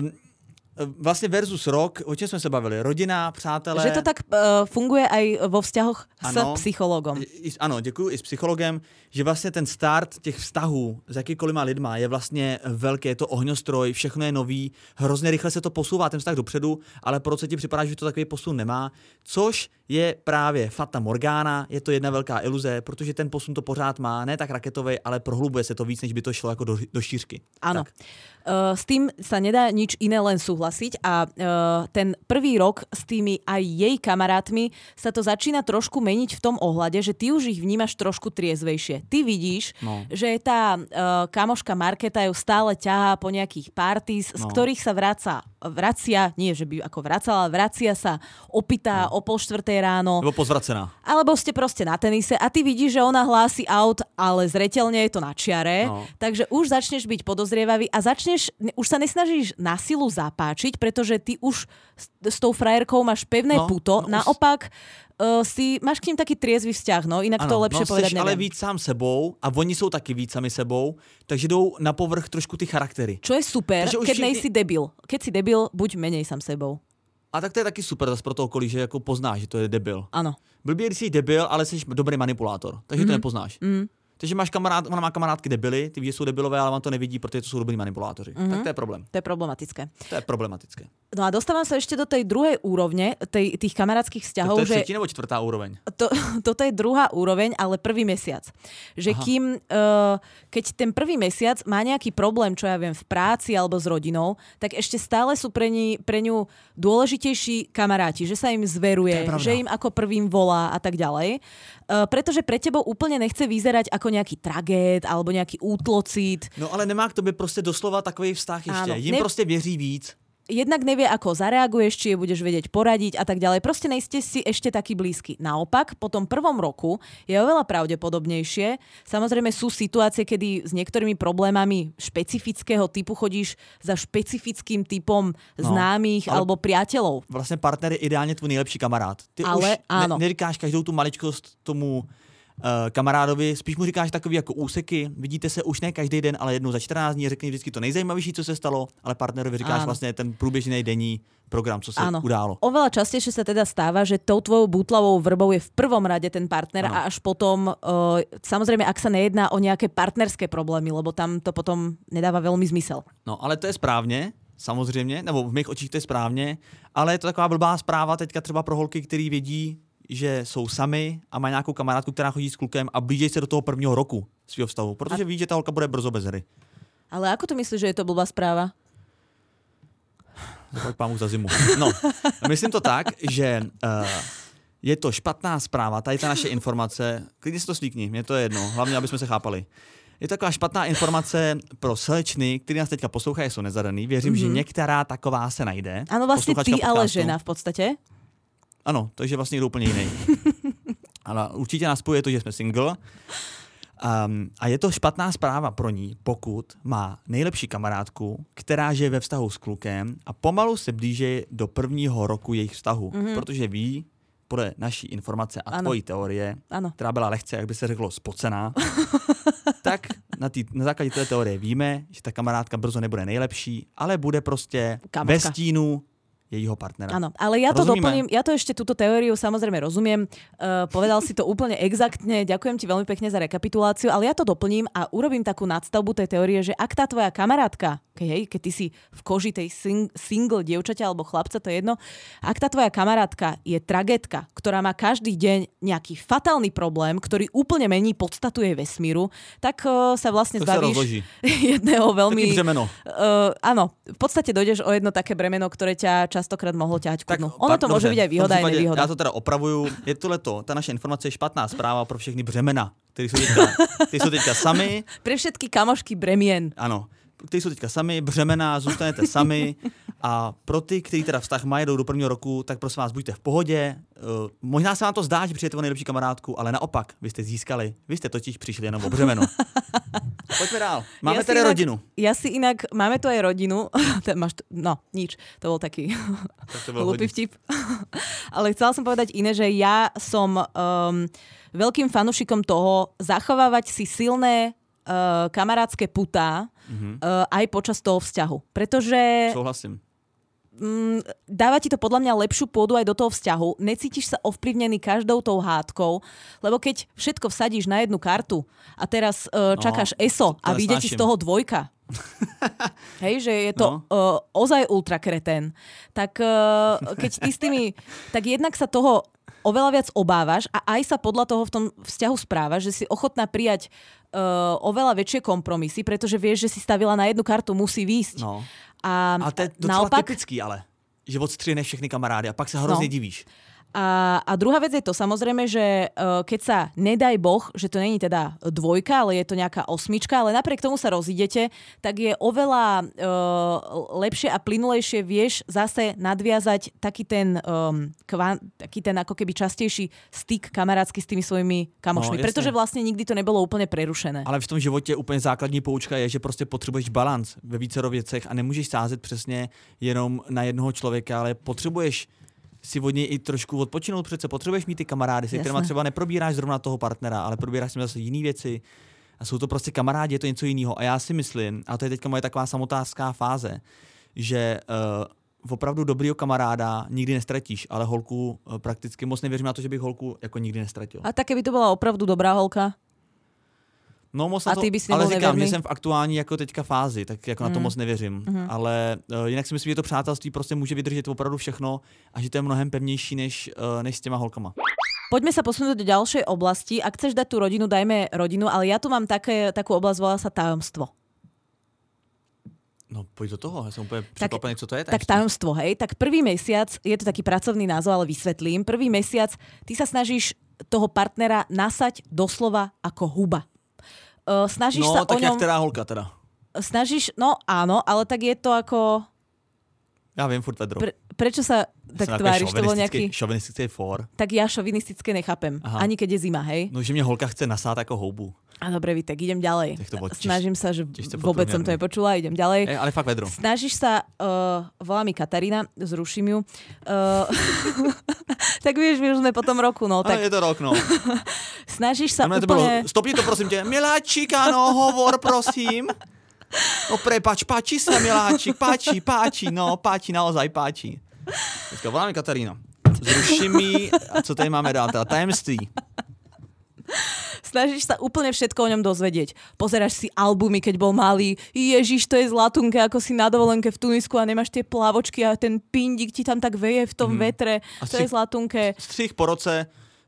Vlastně versus rok, o čem jsme se bavili? Rodina, přátelé. Že to tak funguje aj vo vzťahoch s psychologom. Ano, děkuji, i s psychologem, že vlastně ten start těch vztahů s jakýkoliv lidma je vlastně velký, je to ohňostroj, všechno je nový, hrozně rychle se to posouvá ten vztah dopředu, ale proč se ti připadá, že to takový posun nemá, což je právě fata morgana, je to jedna velká iluze, protože ten posun to pořád má, ne tak raketový, ale prohlubuje se to víc, než by to šlo jako do šířky. Áno. S tým sa nedá nič iné len súhlasiť a ten prvý rok s tými aj jej kamarátmi sa to začína trošku meniť v tom ohľade, že ty už ich vnímaš trošku triezvejšie. Ty vidíš, že tá kamoška Markéta ju stále ťahá po nejakých parties, z ktorých sa vracia, nie že by ako vracala, vracia sa opitá o 3:30 ráno. Nebo pozvracená. Alebo ste proste na tenise a ty vidíš, že ona hlási out, ale zreteľne je to na čiare, takže už začneš byť podozrievavý a už sa nesnažíš na silu zapáčiť, pretože ty už s tou frajerkou máš pevné puto, naopak máš k ním taký triezvý vzťah, inak to lepšie povedať neviem. Ale víc sám sebou a oni jsou taky víc sami sebou, takže jdou na povrch trošku ty charaktery. Čo je super, keď nejsi debil. Keď si debil, buď menej sám sebou. A tak to je taky super zase pro to okolí, že jako poznáš, že to je debil. Ano. Blbě, když jsi debil, ale jsi dobrý manipulátor, takže to nepoznáš. Takže máš ona má kamarádky debily, ty víš, že jsou debilové, ale on to nevidí, protože to jsou dobrý manipulátoři. Tak to je problém. To je problematické. To je problematické. No a dostávam sa ešte do tej druhej úrovne, tých kamarátskych vzťahov. To je třetí nebo čtvrtá úroveň? Toto je druhá úroveň, ale prvý mesiac. Že keď ten prvý mesiac má nejaký problém, čo ja viem, v práci alebo s rodinou, tak ešte stále sú pre ňu dôležitejší kamaráti, že sa im zveruje, že im ako prvým volá a tak ďalej. Pretože pre tebou úplne nechce vyzerať ako nejaký tragéd alebo nejaký útlocít. No ale nemá k tobě prostě doslova takový vztah ještě. Jim prostě věří víc. Jednak nevie, ako zareaguješ, či je budeš vedieť poradiť a tak ďalej. Proste nejste si ešte taký blízky. Naopak, po tom prvom roku je oveľa pravdepodobnejšie. Samozrejme sú situácie, kedy s niektorými problémami špecifického typu chodíš za špecifickým typom známych alebo priateľov. Vlastne partner je ideálne tvoj nejlepší kamarád. Ty ale už neříkáš každou tu maličkost tomu kamarádovi, spíš mu říkáš takový jako úseky, vidíte se už ne každý den, ale jednou za 14 dní, řekni vždycky to nejzajímavější, co se stalo, ale partnerovi říkáš vlastně ten průběžný denní program, co se událo. Oveľa častejšie sa teda stáva, že tou tvojou bútlavou vrbou je v prvom rade ten partner a až potom, samozrejme, ak sa nejedná o nejaké partnerské problémy, lebo tam to potom nedáva veľmi zmysel. No, ale to je správně, samozřejmě, nebo v mých očích to je správně, ale je to taková blbá zpráva teďka třeba pro holky, který vědí, že jsou sami a mají nějakou kamarádku, která chodí s klukem a blíží se do toho prvního roku. svého vztahu, protože ví, že ta holka bude brzo bez hry. Ale ako to myslíš, že je to blbá správa? Zaplať pámu za zimu. No, myslím to tak, že je to špatná zpráva, tady ta naše informace, klidně si to slíkni, mně to je jedno, hlavně, aby jsme se chápali. Je to taková špatná informace pro slečny, kteří nás teďka poslouchají, jsou nezadaný. Věřím, že některá taková se najde. Ano, vlastně ty, ale žena v podstatě. Ano, takže vlastně někdo úplně jiný. Ale určitě nás spojuje to, že jsme single. A je to špatná zpráva pro ní, pokud má nejlepší kamarádku, která žije ve vztahu s klukem a pomalu se blíží do 1. roku jejich vztahu, protože ví, podle naší informace a tvojí teorie, která byla lehce, jak by se řeklo, spocená, tak na základě té teorie víme, že ta kamarádka brzo nebude nejlepší, ale bude prostě ve stínu jejího partnera. Áno, ale ja to doplním, ja to ešte túto teóriu samozrejme rozumiem, povedal si to úplne exaktne, ďakujem ti veľmi pekne za rekapituláciu, ale ja to doplním a urobím takú nadstavbu tej teórie, že ak tá tvoja kamarátka, keď ty si v koži tej single dievčaťa alebo chlapca, to je jedno, ak tá tvoja kamarátka je tragédka, ktorá má každý deň nejaký fatálny problém, ktorý úplne mení podstatu jej vesmíru, tak sa vlastne zbavíš jedného veľmi... Taký bremeno. Áno, v podstate dojdeš o jedno také bremeno, ktoré ťa častokrát mohlo ťahať ku dnu. Ono to môže byť aj výhoda, aj nevýhoda. Já to teda opravuju. Je tohleto, ta naše informace je špatná zpráva pro všechny břemena, kteří jsou teďka sami. Pre všetky kamošky bremien. Ano, kteří jsou teďka sami, břemena, zůstanete sami. A pro ty, kteří teda vztah mají do 1. roku, tak prosím vás, buďte v pohodě. Možná se vám to zdá, že přijete o nejlepší kamarádku, ale naopak, vy jste získali. Vy jste totiž přišli jenom o břemeno. Poďme dál. Máme tady rodinu. Máme tu aj rodinu. No, nič. To bol taký hlúpy vtip. Ale chcela som povedať iné, že ja som veľkým fanúšikom toho zachovávať si silné kamarátske putá aj počas toho vzťahu. Pretože... Souhlasím. Dáva ti to podľa mňa lepšiu pôdu aj do toho vzťahu. Necítiš sa ovplyvnený každou tou hádkou, lebo keď všetko vsadíš na jednu kartu a teraz čakáš ESO a vyjde ti z toho 2. Hej, že je to ozaj ultrakretén. Tak keď ty s tými... Tak jednak sa toho oveľa viac obávaš a aj sa podľa toho v tom vzťahu správaš, že si ochotná prijať oveľa väčšie kompromisy, pretože vieš, že si stavila na jednu kartu, musí výjsť. No. A to je docela naopak typický, ale. Že odstřihneš všechny kamarády a pak sa hrozne divíš. A druhá vec je to samozrejme, že keď sa, nedaj Boh, že to není teda 2, ale je to nejaká 8, ale napriek tomu sa rozídete, tak je oveľa lepšie a plynulejšie vieš zase nadviazať taký ten ako keby častejší styk kamarátsky s tými svojimi kamošmi. Pretože vlastne nikdy to nebolo úplne prerušené. Ale v tom životě úplně základní poučka je, že prostě potřebuješ balans ve vícero věcech a nemůžeš sázet přesně jenom na jednoho člověka, ale potřebuješ si od něj i trošku odpočinout, přece potřebuješ mít ty kamarády, se kterýma třeba neprobíráš zrovna toho partnera, ale probíráš s nimi zase jiný věci. A jsou to prostě kamarádi, je to něco jiného. A já si myslím, a to je teďka moje taková samotázká fáze, že opravdu dobrýho kamaráda nikdy nestratíš, ale holku prakticky moc nevěřím na to, že bych holku jako nikdy nestratil. A tak keby to byla opravdu dobrá holka? No moc na to, ale říkám, že jsem v aktuální jako teďka fázi, tak jako na to moc nevěřím. Ale jinak si myslím, že to přátelství prostě může vydržet opravdu všechno a že to je mnohem pevnější než s těma holkama. Poďme sa posunúť do ďalšej oblasti. Ak chceš dať tú rodinu, dajme rodinu, ale ja tu mám takú oblasť, volá sa tajomstvo. No poď do toho, ja som úplne překvapený, co to je. Tak tajomstvo, hej. Tak prvý mesiac, je to taký pracovný názov, ale vysvetlím. Prvý mesiac ty sa snažíš toho partnera nasať doslova ako huba. Snažíš sa tak o ňom... jak teda holka teda. Snažíš, no áno, ale tak je to ako... Ja viem, furt vedro. Prečo sa tak tváriš? To bol nejaký... Šovinistický fór. Tak ja šovinistické nechápem. Aha. Ani keď je zima, hej? No, že mňa holka chce nasát ako houbu. A dobre, tak idem ďalej. Snažím sa, že vôbec som to nepočula, idem ďalej. Ale fakt vedro. Snažíš sa, volá mi Katarína, zruším ju. Tak vieš, my už sme po tom roku, no. Tak... Je to rok, no. Snažíš sa úplne... Stopni to, prosím ťa. Miláčik, áno, hovor, prosím. No prepač, páči sa, miláčik, páči, no, páči, naozaj páči. Teďka volá mi Katarína. Zruším mi, a co tady máme dál, teda tajemství. Snažíš sa úplne všetko o ňom dozvedieť. Pozeráš si albumy, keď bol malý. Ježiš, to je zlatunke, ako si na dovolenke v Tunisku a nemáš tie plávočky a ten pindík ti tam tak veje v tom vetre. To je zlatunke. Střih po roce,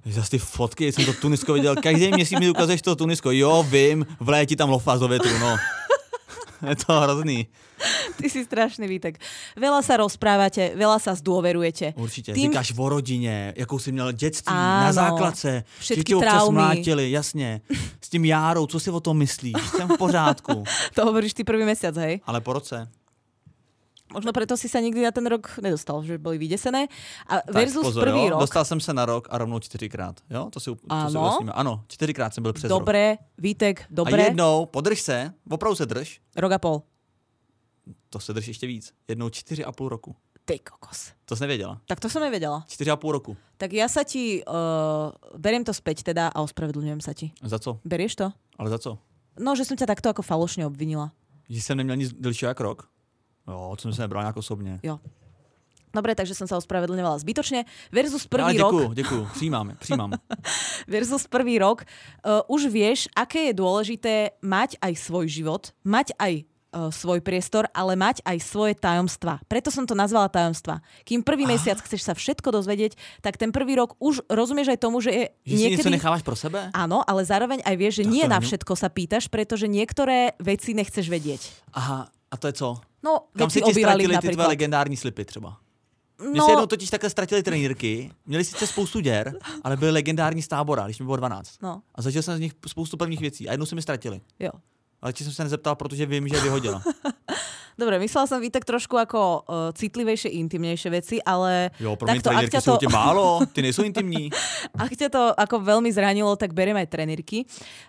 Zase ty fotky, jsem to Tunisko viděl, každý měsíc mi ukazuješ to Tunisko, jo, vím, v léti tam lofás do větru, no. Je to hrozný. Ty si strašný, Vítek. Veľa sa rozprávate, veľa sa zdôverujete. Určitě. Říkáš o rodině, jakou jsi měl dětství, na základce. Všetky traumy. Mlátili, jasně. S tím Járou, co si o tom myslíš? Jsem v pořádku. To hovoríš ty prvý mesiac, hej? Ale po roce. Možno preto si sa nikdy na ten rok nedostal, že boli vydesené. A tak versus pozor, prvý jo? rok. Dostal jsem se na rok a rovnou 4krát. Jo? To si ujasníme. Ano, 4krát jsem byl přes rok. Dobre, Vítek, dobre. A jednou, podrž se, opravdu se drž. Rok a pol. To se drž ještě víc. Jednou 4,5 roku. Ty kokos. To jsi nevěděla. Tak to som nevedela. 4,5 roku. Tak ja sa ti, beriem to späť teda a ospravedlňujem sa ti. Za co? Berieš to? Ale za co? No, že som ťa takto ako falošne obvinila. Že jsem neměl nic delšího jak rok? Jo, to jsem se nebral nějak osobně. Jo. Dobre, takže som sa ospravedlňovala zbytočne. Versus prvý rok... Děkuju, přijímám. Versus prvý rok. Už vieš, aké je dôležité mať aj svoj život, mať aj svoj priestor, ale mať aj svoje tajomstvá. Preto som to nazvala tajomstvá. Kým prvý mesiac chceš sa všetko dozvedieť, tak ten prvý rok už rozumieš aj tomu, že je že niekedy... si niečo nechávaš pro sebe? Áno, ale zároveň aj vieš, že tak nie na všetko sa pýtaš, pretože niektoré veci nechceš vedieť. Aha, a to je co? No, kam si ti ztratili ty tvoje legendární slipy třeba? Mně se jednou totiž takhle ztratili trenýrky, měli sice spoustu děr, ale byly legendární z Tábora, když mi bylo 12. No. A zažil jsem z nich spoustu prvních věcí a jednou se mi ztratili. Jo. Ale či jsem se nezeptal, protože vím, že je vyhodila. Dobre, myslela som Vítek trošku ako citlivejšie, intimnejšie veci, ale... Jo, pro mě takto, trenýrky jsou tě málo, ty nejsou intimní. Ak ťa to ako veľmi zranilo, tak beriem aj trenýrky.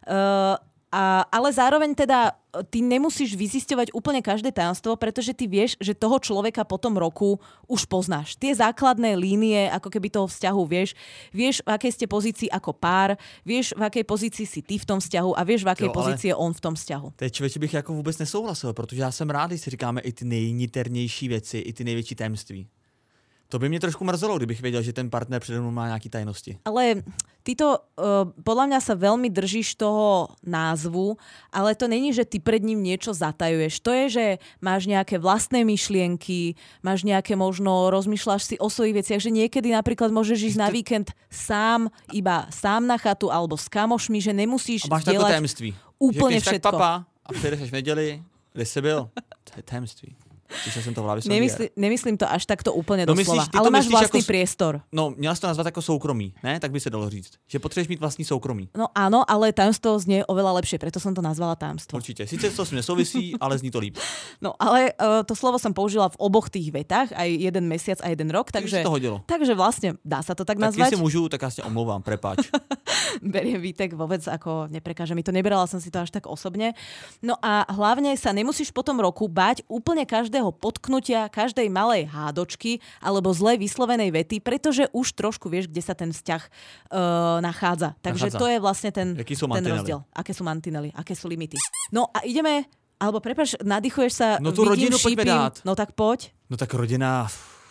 Ale zároveň teda ty nemusíš vyzisťovať úplne každé tajomstvo, pretože ty vieš, že toho človeka po tom roku už poznáš. Tie základné línie, ako keby toho vzťahu vieš, v akej ste pozícii ako pár, vieš, v akej pozícii si ty v tom vzťahu a vieš, v akej pozícii je on v tom vzťahu. Teď člověče bych jako vůbec nesouhlasil, protože já jsem rád, když si říkáme i ty nejniternější věci, i ty největší tajemství. To by mě trošku mrzelo, kdybych věděl, že ten partner přede mnou má nějaký tajnosti. Ale ty to, podľa mňa sa veľmi držíš toho názvu, ale to není, že ty pred ním niečo zatajuješ. To je, že máš nejaké vlastné myšlienky, máš nejaké možno, rozmýšľaš si o svojich veciach, že niekedy napríklad môžeš ísť na víkend iba sám na chatu alebo s kamošmi, že nemusíš dělat úplne všetko. Tak papa a přijdeš až v neděli, kde jsi byl? To je tajemství. Jsem to v hlavě nemyslím to až takto úplně doslova, ale máš vlastný priestor. No, měla jsi to nazvat jako soukromí, ne? Tak by se dalo říct. Že potřebuješ mít vlastní soukromí. No áno, ale tajomstvo znie oveľa lepšie, preto som to nazvala tajomstvo. Určitě. Sice to s tím nesouvisí, ale zní to líp. No, ale to slovo som použila v oboch tých vetách, aj 1 mesiac a 1 rok, takže to hodilo. Takže vlastne dá sa to tak nazvať. Tak keď si môžu, tak ja si omlouvám, prepáč. Beriem Vítek vôbec ako neprekáže mi to, neberala som si to až tak osobne. No a hlavne sa nemusíš po tom roku báť úplne každého potknutia, každej malej hádočky alebo zle vyslovenej vety, pretože už trošku vieš, kde sa ten vzťah nachádza. Takže to je vlastne ten rozdiel. Aké sú mantinely, aké sú limity. No a ideme, alebo prepáč, nadýchuješ sa, no tu rodinu poďme dát. No tak poď. No tak rodina...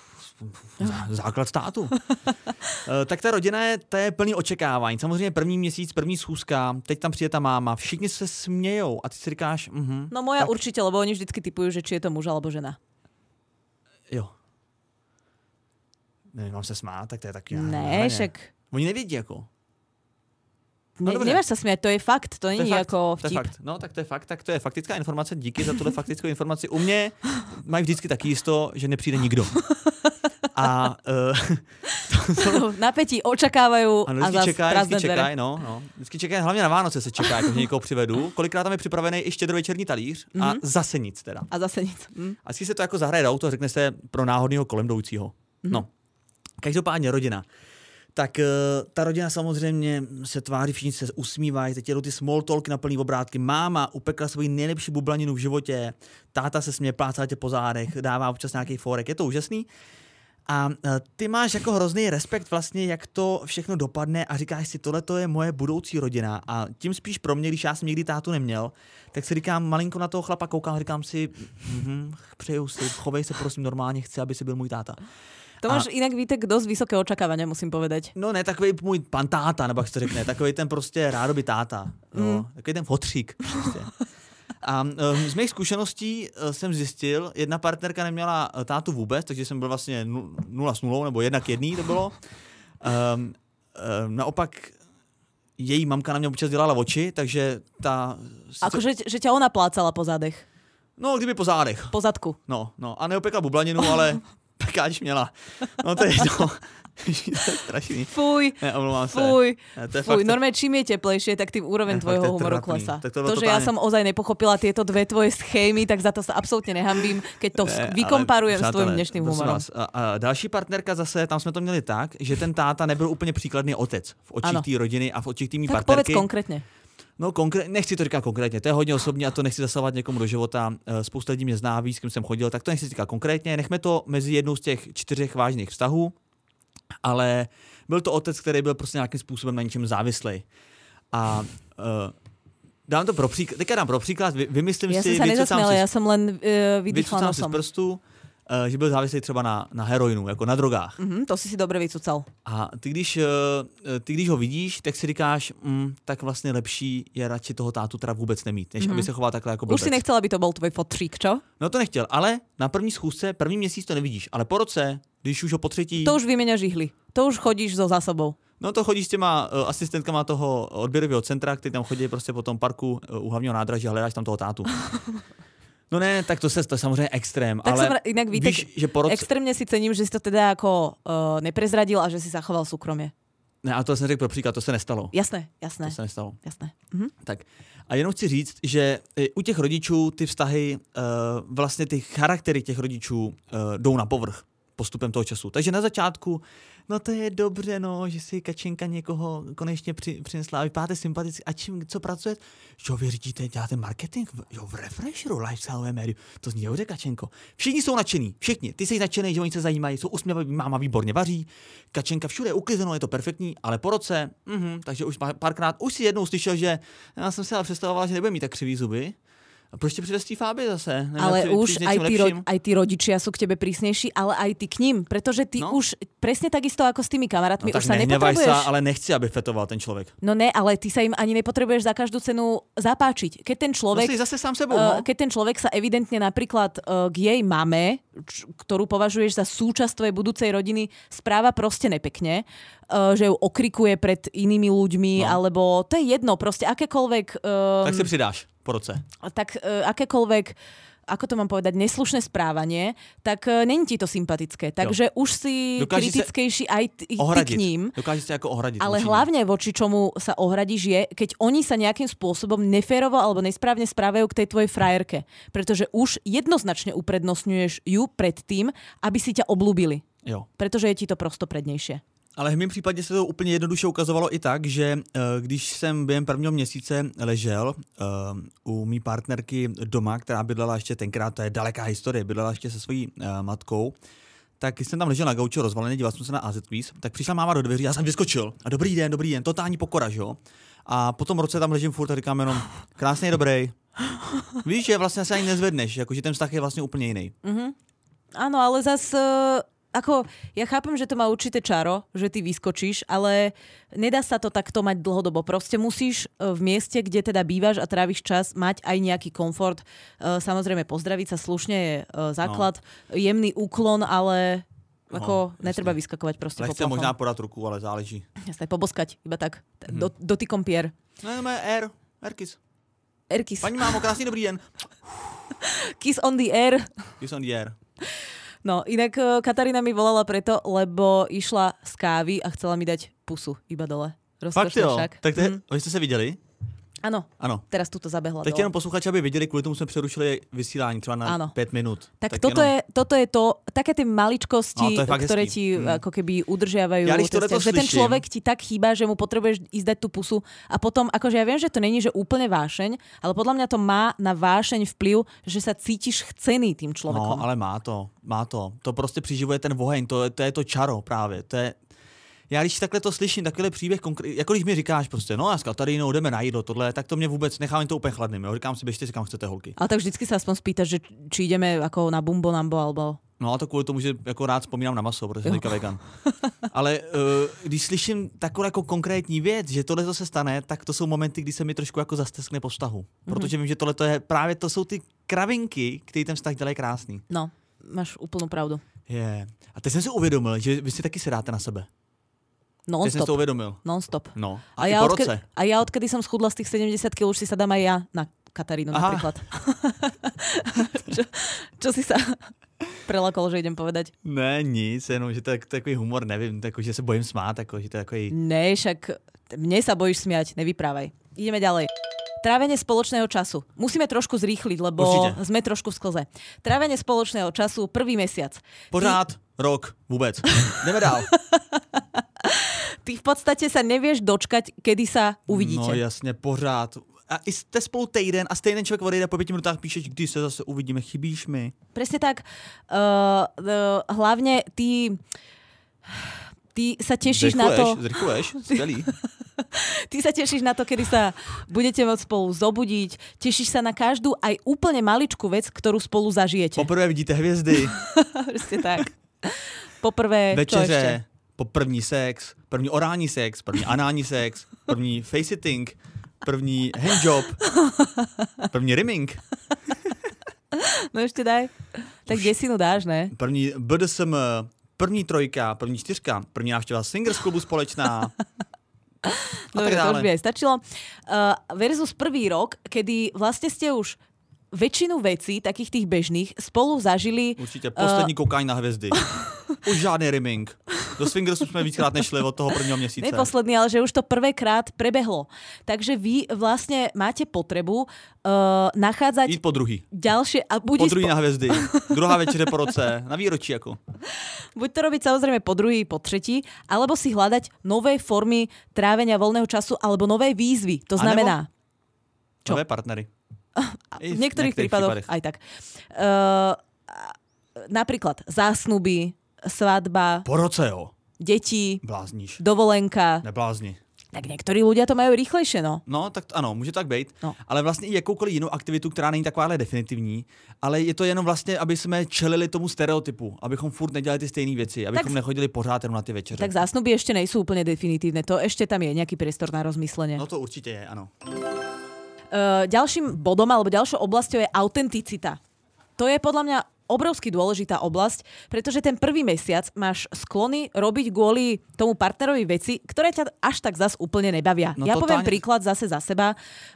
Základ státu. Tak ta rodina to je plný očekávání. Samozřejmě první měsíc, první schůzka, teď tam přijde ta máma, všichni se smějou a ty si říkáš... No moja tak... určitě, lebo oni vždycky typujú, že či je to muž alebo žena. Jo. Nevím, mám se smát, tak to je taky... Ne, však... Oni nevědí jako. No nemáš sa smiať, to je fakt, to není jako vtip. To je fakt. No tak to je fakt, tak to je faktická informace, díky za tuhle faktickou informaci. U mě mají vždycky taky jisto, že nepřijde nikdo. A napätí očakávajú a zase prázdne dvere. Vždycky čekají, hlavně na Vánoce se čeká, jako že někoho přivedu. Kolikrát tam je připravený i štědrovečerní talíř a zase nic teda. A zase nic. A vždycky se to jako zahraje do auto a řekne se pro náhodného kolem jdoucího. No, každopádně rodina. Tak ta rodina samozřejmě se tváří, všichni se usmívají, teď jedou ty small talky na plný obrátky. Máma upekla svoji nejlepší bublaninu v životě, táta se směje, plácá tě po zádech, dává občas nějaký fórek, je to úžasný. A ty máš jako hrozný respekt vlastně, jak to všechno dopadne a říkáš si, tohle to je moje budoucí rodina. A tím spíš pro mě, když já jsem nikdy tátu neměl, tak si říkám, malinko na toho chlapa koukám, říkám si, přeju si, chovej se prosím normálně, chci, aby si byl můj táta. To máš inak, Vítek, dosť vysoké očakávania, musím povedať. No ne, takový můj pan táta, nebo jak se řekne, takový ten prostě rádoby táta. No, takový ten fotřík. Prostě. A z mých zkušeností jsem zjistil, jedna partnerka neměla tátu vůbec, takže jsem byl vlastně 0 s 0, nebo 1 k 1 to bylo. naopak její mamka na mě občas dělala oči, takže ta... Že ťa ona plácala po zádech. No, kdyby po zádech. Po zadku. No, a neopekla bublaninu, ale pekáč měla. No to je to. To je strašný. Fuj, fuj. Normálne, čím je teplejšie, tak tým úroveň tvojho humoru klesá. To, že ja som ozaj nepochopila tieto dve tvoje schémy, tak za to sa absolútne nehambím, keď to vykomparujem s tvojím dnešným humorom. A další partnerka zase, tam jsme to měli tak, že ten táta nebyl úplně příkladný otec v očích té rodiny a v očích té mý partnerky. Tak povedz konkrétně. No nechci to říkat konkrétně, to je hodně osobní a to nechci zasahovat někomu do života. Spousta lidí mě zná, ví, s kým jsem chodil, tak to nechci říkat konkrétně. Nechme to mezi jednou z těch 4 vážných vztahů, ale byl to otec, který byl prostě nějakým způsobem na něčem závislý. A dám to pro příklad, teďka dám pro příklad, vymyslím si... Já jsem se nezasměla, já jsem len vydýchla nosom. Z prstu, že byl závislý třeba na heroinu, jako na drogách. To si dobře vycucal. A ty když ho vidíš, tak si říkáš, tak vlastně lepší je radši toho tátu teda vůbec nemít, než aby se choval takhle jako blbec. Už si nechtěl, aby to byl tvoj fotřík, čo? No to nechtěl, ale na první schůzce, první měsíc to nevidíš, ale po roce, když už ho po třetí... To už vyměňaš žihly, to už chodíš so zásobou. No to chodíš s těma asistentkama toho odběrového centra, který tam chodí prostě po tom parku u hlavního nádraží a hledáš tam toho tátu. No ne, tak to je samozřejmě extrém, tak ale inak víš, že extrémně si cením, že si to teda jako neprezradil a že si zachoval súkromie. Ne, a to jsem řekl pro příklad, to se nestalo. Jasné. To se nestalo. Jasné. Tak a jenom chci říct, že u těch rodičů ty vztahy, vlastně ty charaktery těch rodičů jdou na povrch postupem toho času. Takže na začátku, no to je dobře, no, že si Kačenka někoho konečně přinesla a vypadáte sympaticky. A co pracujete? Jo, vy řídíte, děláte marketing? Jo, v Refresheru, lifestyle médiu. To zní dobře, Kačenko. Všichni jsou nadšení, všichni. Ty jsi nadšený, že oni se zajímají, jsou usměvaví, máma výborně vaří. Kačenka všude je uklizeno, je to perfektní, ale po roce, takže už párkrát, už si jednou slyšel, že já jsem si ale představoval, že nebude mít tak křivý zuby. A proč ti přivez Fáby zase? Ale už aj tí rodičia sú k tebe prísnejší, ale aj ty k ním, pretože ty už presne takisto ako s tými kamarátmi už sa nepotrebuješ. Sa, ale nechci, aby fetoval ten človek. No ne, ale ty sa im ani nepotrebuješ za každú cenu zapáčiť. Keď ten človek, zase sám sebou, keď ten človek sa evidentne napríklad k jej mame, ktorú považuješ za súčasť tvojej budúcej rodiny, správa proste nepekne, že ju okrikuje pred inými ľuďmi, alebo to je jedno, proste akékoľvek... Tak si pridáš po roce. Tak akékoľvek, ako to mám povedať, neslušné správanie, tak není ti to sympatické. Takže už si kritickejší aj ty k ním. Dokážeš sa ako ohradiť. Ale hlavne voči čomu sa ohradíš je, keď oni sa nejakým spôsobom neférovo alebo nesprávne správajú k tej tvojej frajerke. Pretože už jednoznačne uprednostňuješ ju pred tým, aby si ťa oblúbili. Jo. Pretože je ti to prostoprednejšie. Ale v mém případě se to úplně jednoduše ukazovalo i tak, že když jsem během prvního měsíce ležel u mý partnerky doma, která bydlela ještě tenkrát, to je daleká historie, bydlela ještě se svojí matkou, tak jsem tam ležel na gauči rozvalený, díval jsem se na AZ Quiz, tak přišla máma do dveří, já jsem vyskočil a dobrý den, totální pokora, že jo? A po tom roce tam ležím furt a říkám jenom krásný, dobrý. Víš, že vlastně se ani nezvedneš, jakože ten vztah je vlastně úplně jiný. Áno, ale zase... Ako, ja chápem, že to má určité čaro, že ty vyskočíš, ale nedá sa to takto mať dlhodobo. Proste musíš v mieste, kde teda bývaš a tráviš čas, mať aj nejaký komfort. Samozrejme, pozdraviť sa slušne je základ. Jemný úklon, ale ako netreba vyskakovať proste po plachom. Možná podat ruku, ale záleží. Jasné, poboskať, iba tak. Dotykom pier. No, Airkiss. Airkiss. Pani mámo, krásný dobrý den. Kiss on the air. Kiss on the air. No, inak Katarína mi volala preto, lebo išla z kávy a chcela mi dať pusu iba dole. Fakt jo? Tak vy jste se viděli? Ano. Teraz tu to zabehla. Tak jenom posluchači, aby věděli, kvůli tomu jsme přerušili vysílání třeba na 5 minut. Tak toto je to, také ty maličkosti, ktoré ti ako keby udržiavajú. Že ten človek ti tak chýba, že mu potrebuješ ísť dať tú pusu a potom, akože ja viem, že to není, že úplne vášeň, ale podľa mňa to má na vášeň vplyv, že sa cítiš chcený tým človekom. No, ale má to. To prostě přiživuje ten oheň, to je to čaro právě. To je... Já když takhle to slyším, takovýhle příběh, jako když mi říkáš prostě, no a s Katarínou jdeme na jídlo, tohle, tak to mě vůbec nechám to úplně chladným, jo. Říkám si, běžte si kam chcete, holky. Ale tak vždycky se aspoň spýtaš, že či jdeme jako na Bumbo Nambo, alebo... No a to kvůli tomu, že jako rád vzpomínám na maso, protože jsem teďka vegan. Ale když slyším takovou jako konkrétní věc, že tohle se stane, tak to jsou momenty, kdy se mi trošku jako zasteskne po vztahu. Protože vím, že tohle je právě to jsou ty kravinky, které ten vztah dělají krásný. No, máš úplnou pravdu. A teď jsem si uvědomil, že vy si taky sedáte na sebe. Ty si to uvedomil. Non-stop. No. A ja odkedy som schudla z tých 70 kg, už si sa dám aj ja na Katarínu napríklad. čo si sa prelakol, že idem povedať? Ne, nic, jenom, že to je takový humor, nevím, že se bojím smát, že to je takový... Ne, však mne sa bojíš smiať, nevyprávaj. Ideme ďalej. Trávenie spoločného času. Musíme trošku zrýchliť, lebo sme trošku v sklze. Trávenie spoločného času, prvý mesiac. Pořád, rok, vôbec. Ideme dál. Ty v podstate sa nevieš dočkať, kedy sa uvidíte. No jasne, pořád. A ste spolu týden a stejný človek odejde po 5 minútach píšeš, kdy sa zase uvidíme, chybíš mi. Presne tak. Hlavne ty sa tešíš na to... Zrychluješ, skvelý. Ty sa tešíš na to, kedy sa budete môcť spolu zobudiť. Tešíš sa na každú aj úplne maličkú vec, ktorú spolu zažijete. Poprvé vidíte hviezdy. Presne tak. Poprvé, večeře, čo ešte? po první sex, první orální sex, první anální sex, první face-sitting, první handjob, první rimming. No ešte daj. Tak desinu dáš, ne? První BDSM, první trojka, první čtyřka, první návšteva swingers klubu společná. Dobre, to už by aj stačilo. Versus prvý rok, kedy vlastne ste už väčšinu vecí, takých tých bežných, spolu zažili... Určite, poslední koukání na hvězdy. Už žádný rimming. Do swingersu sme víckrát nešli od toho prvního měsíce. Neposledný, ale že už to prvýkrát prebehlo. Takže vy vlastne máte potrebu nachádzať... Jít po druhý. Ďalšie... Po druhý na hvězdy. Druhá večeře po roce. Na výročí ako. Buď to robiť samozrejme po druhý, po tretí, alebo si hľadať nové formy trávenia voľného času, alebo nové výzvy. To znamená... Čo? Nové partnery. V niektorých prípadoch aj tak. Napríklad zásnuby, svadba. Po roce, jo. Deti. Blázníš. Dovolenka. Neblázni. Tak niektorí ľudia to majú rýchlejšie, no. No, tak ano, může tak být. No. Ale vlastně i jakoukoliv jinou aktivitu, která není takováhle definitivní, ale je to jenom vlastně, aby jsme čelili tomu stereotypu, abychom furt nedělali ty stejné věci, abychom nechodili pořád jenom na ty večeře. Tak zásnuby ešte nejsú úplne definitívne, to ešte tam je nejaký priestor na rozmyslenie. No to určite je, ano. Ďalším bodom alebo ďalšou oblasťou je autenticita. To je podľa mňa obrovsky dôležitá oblasť, pretože ten prvý mesiac máš sklony robiť kvôli tomu partnerovi veci, ktoré ťa až tak zas úplne nebavia. No, ja poviem príklad zase za seba.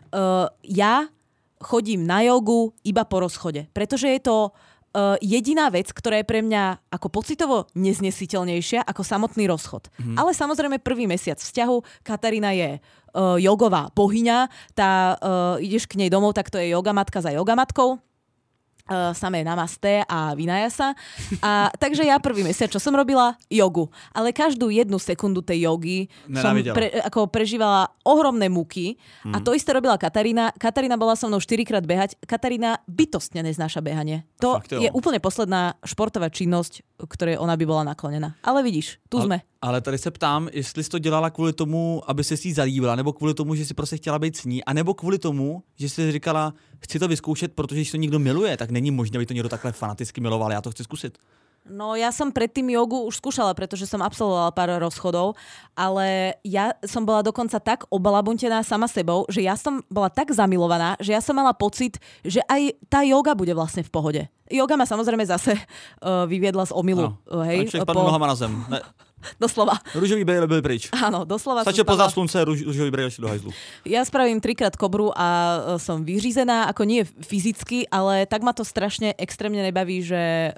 Ja chodím na jogu iba po rozchode, pretože je to jediná vec, ktorá je pre mňa ako pocitovo neznesiteľnejšia ako samotný rozchod. Ale samozrejme prvý mesiac vzťahu, Katarína je jogová bohyňa, tá ideš k nej domov, tak to je jogamatka za jogamatkou. Samé namasté a vynaja sa. A takže ja prvý mesiac, čo som robila? Jogu. Ale každú jednu sekundu tej jogy som prežívala ohromné múky. A to isté robila Katarína. Katarína bola so mnou 4-krát behať. Katarína bytostne neznáša behanie. To je úplne posledná športová činnosť, ktorej ona by bola naklonená. Ale vidíš, tu sme. Ale tady se ptám, jestli jsi to dělala kvůli tomu, aby se s ní zalíbila, nebo kvůli tomu, že si prostě chtěla být s ní, anebo kvůli tomu, že jsi říkala, chci to vyzkoušet, protože když to někdo miluje, tak není možné, aby to někdo takhle fanaticky miloval, já to chci zkusit. No ja som predtým jogu už skúšala, pretože som absolvovala pár rozchodov, ale ja som bola dokonca tak obalabuntená sama sebou, že ja som bola tak zamilovaná, že ja som mala pocit, že aj tá joga bude vlastne v pohode. Joga ma samozrejme zase vyviedla z omylu. No. Hej, človek padne nohama na zem. Ne. Doslova. Rúžový brejle byl pryč. Áno, doslova. Stačil poznať slunce, rúžový brejle do hajzlu. Ja spravím 3-krát kobru a som vyřízená, ako nie fyzicky, ale tak ma to strašne extrémne nebaví, že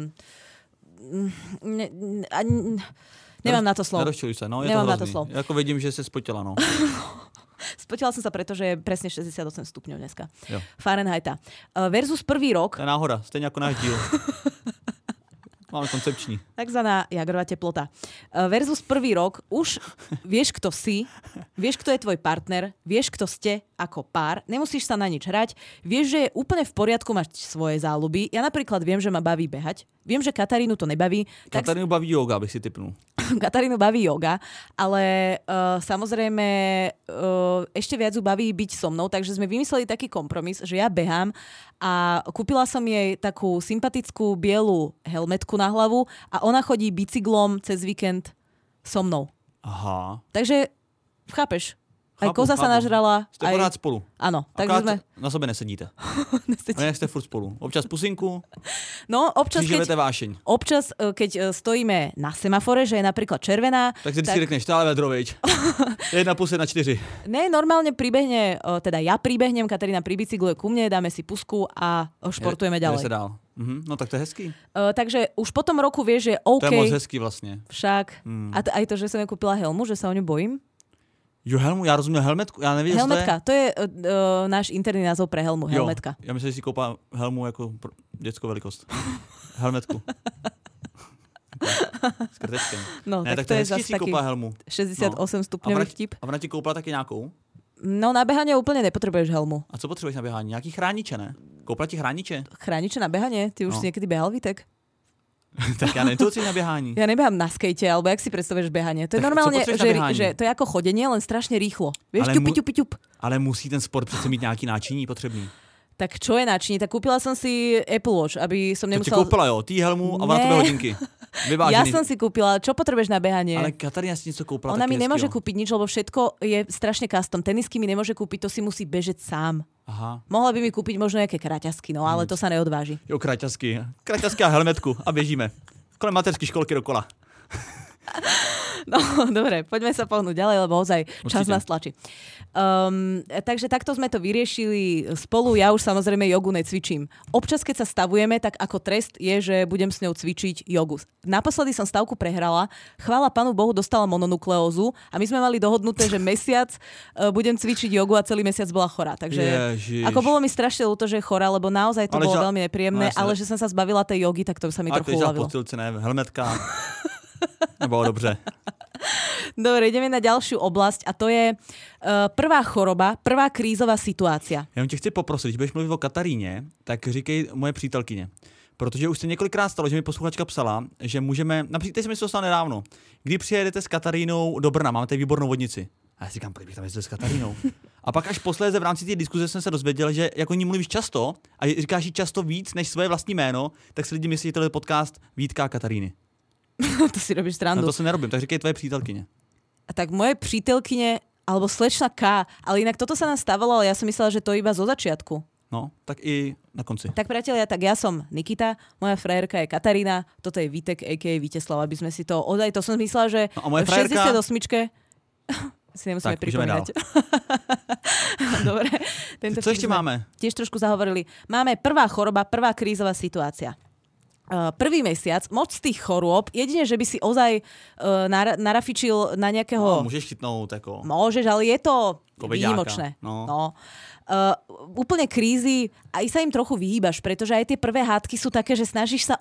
nemám na to slovo. Nerozčuj sa, no je nemám to hrozný. Na to slovo. Ja ako vidím, že sa spotila, no. Spotila som sa preto, že je presne 68 stupňov dneska. Jo. Fahrenheita. Versus prvý rok. To je náhoda, stejne ako náš díl. Máme koncepční. Takzvaná jagrová teplota. Versus prvý rok už vieš, kto si, vieš, kto je tvoj partner, vieš, kto ste ako pár, nemusíš sa na nič hrať, vieš, že je úplne v poriadku mať svoje záľuby. Ja napríklad viem, že ma baví behať, viem, že Katarínu to nebaví. Katarínu baví joga, aby si tipnul. Katarínu baví joga, ale samozrejme ešte viac ju baví byť so mnou, takže sme vymysleli taký kompromis, že ja behám a kúpila som jej takú sympatickú bielu helmetku na hlavu a ona chodí bicyklom cez víkend so mnou. Aha. Takže chápeš? Aj koza sa nažrala. Ste pořád spolu. Áno. Takže sme... Na sobe nesedíte. A jak ste furt spolu? Občas pusinku? No, občas, keď stojíme na semafore, že je napríklad červená... Tak si řekneš, stále vedrovič. 1 plus 1 4. Ne, normálne pribehne, teda ja pribehnem, Katarína pribicykluje ku mne, dáme si pusku a športujeme ďalej. Se dál. No tak to je hezký. Takže už po tom roku vieš, že OK. To je moc hezký vlastne. Však. A aj to, že som kúpila helmu, že sa o ňu bojím. Jo, helmu, já rozumím helmetku, já nevím, helmetka, to je náš interný názov pre helmu, helmetka. Jo, já myslím, že si koupá helmu jako dětskou velikost. Helmetku. S krtečkem. No, ne, tak to je hezký, si koupá helmu. 68 stupňový vtip. A ona ti koupila taky nějakou? No, na behanie úplne nepotrebuješ helmu. A co potřebuješ na behání? Nějaký chrániče, ne? Koupila ti chrániče? Chrániče na behanie? Ty už si niekedy behal, Vítek? Tak ja neviem, to si na behání. Ja nebehám na skejte, alebo jak si predstavuješ behanie? To je normálne, že to je ako chodenie, len strašne rýchlo. Vieš, ťup. Ale musí ten sport přece mít nějaký náčiní potřebný. Tak čo je náčiní? Tak kúpila som si Apple Watch, aby som nemusela... To ti kúpila, jo? Ty helmu a ona tebe hodinky. Vyvážený. Ja som si kúpila. Čo potrebuješ na behanie? Ale Katarína si niečo kúpila. Ona mi nemôže kúpiť nič, lebo všetko je strašne custom. Tenisky mi nemôže kúpiť, to si musí bežať sám. Aha. Mohla by mi kúpiť možno nejaké kraťasky, no ale to sa neodváži. Jo, kraťasky. Kraťasky a helmetku a bežíme. Kolem materskej školky dokola. No, dobre, poďme sa pohnúť ďalej, lebo ozaj čas nás tlačí. Takže takto sme to vyriešili spolu. Ja už samozrejme jogu necvičím. Občas, keď sa stavujeme, tak ako trest je, že budem s ňou cvičiť jogu. Naposledy som stavku prehrala. Chvála Pánu Bohu, dostala mononukleózu a my sme mali dohodnuté, že mesiac budem cvičiť jogu a celý mesiac bola chorá. Takže ako bolo mi strašne ľúto, že je chorá, lebo naozaj to bolo veľmi nepríjemné, ale že som sa zbavila tej jogy, tak to sa mi trochu uľavilo. Helmetka. Nebolo dobře. Dobre, ideme na ďalšiu oblasť a to je prvá choroba, prvá krízová situácia. Já tě chci poprosit, když budeš mluvit o Kataríně, tak říkej moje přítelkyně. Protože už se několikrát stalo, že mi posluchačka psala, že můžeme, například teď se mi to stalo nedávno, kdy přijedete s Katarínou do Brna, máme tady výbornou vodnici. A já si říkám, proč bych tam jezdil s Katarínou? A pak až posléze v rámci té diskuze jsem se dozvěděl, že jako ní mluvíš často a říkáš jí často víc než svoje vlastní jméno, tak si lidi myslí, že to je podcast Vítka a Kataríny. To si robíš srandu. No to si nerobím, tak říkej tvoje přítelkyně. Tak moje přítelkyně, alebo slečna K, ale inak toto sa nám stávalo, ale ja som myslela, že to iba zo začiatku. No, tak i na konci. Tak priatelia, tak ja som Nikita, moja frajerka je Katarína, toto je Vítek, a.k.a. Víteslav, aby sme si to to som myslela, že no v 68 si nemusíme pripomínať. Dobre. Co ešte máme? Tiež trošku zahovorili. Máme prvá choroba, prvá krízová situácia. Prvý mesiac, moc z tých chorôb, jedine, že by si ozaj narafičil na nejakého... No, môžeš chytnúť ako... Môžeš, ale je to Koveďáka. výnimočné. No. Úplne krízy, aj sa im trochu vyhýbaš, pretože aj tie prvé hádky sú také, že snažíš sa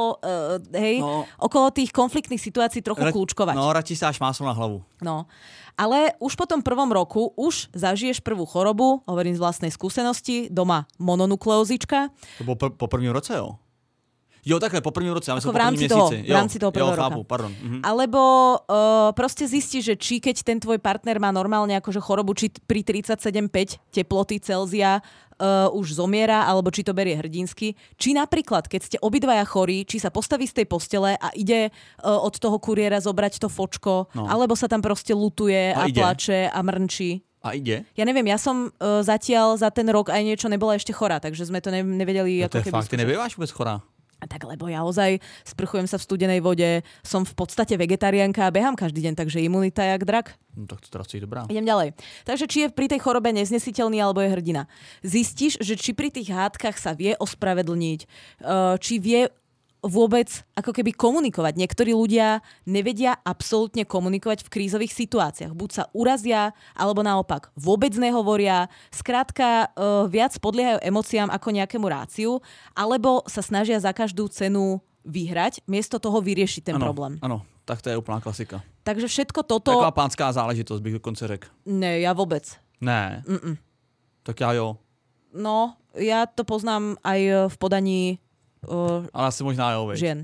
okolo tých konfliktných situácií trochu kľúčkovať. No, radši sa až máslo na hlavu. No. Ale už po tom prvom roku už zažiješ prvú chorobu, hovorím z vlastnej skúsenosti, doma mononukleózička. To bolo po prvním roce, jo? Jo, takhle, po prvým roce, ale v rámci toho prvého roka. Chápu, pardon. Alebo proste zistíš, že či keď ten tvoj partner má normálne akože chorobu, či pri 37,5 teploty Celzia už zomiera, alebo či to berie hrdinsky. Či napríklad, keď ste obidvaja chorí, či sa postaví z tej postele a ide od toho kuriéra zobrať to fočko, alebo sa tam proste lutuje a plače a mrnčí. A ide? Ja neviem, ja som zatiaľ za ten rok aj niečo nebola ešte chorá, takže sme to nevedeli. To je fakt, ty nebýváš vôbec chorá? Tak lebo ja ozaj sprchujem sa v studenej vode, som v podstate vegetariánka a behám každý deň, takže imunita je jak drak. No tak to teraz je dobrá. Idem ďalej. Takže či je pri tej chorobe neznesiteľný alebo je hrdina. Zistíš, že či pri tých hádkach sa vie ospravedlniť, či vie vôbec ako keby komunikovať. Niektorí ľudia nevedia absolútne komunikovať v krízových situáciách. Buď sa urazia, alebo naopak vôbec nehovoria. Skrátka viac podliehajú emóciám ako nejakému ráciu, alebo sa snažia za každú cenu vyhrať, miesto toho vyriešiť ten problém. Áno, tak to je úplná klasika. Takže všetko toto... Taková pánská záležitosť bych dokonce řekl. Ne, ja vôbec. Ne. Tak ja jo. No, ja to poznám aj v podaní ale asi možná jo, žien.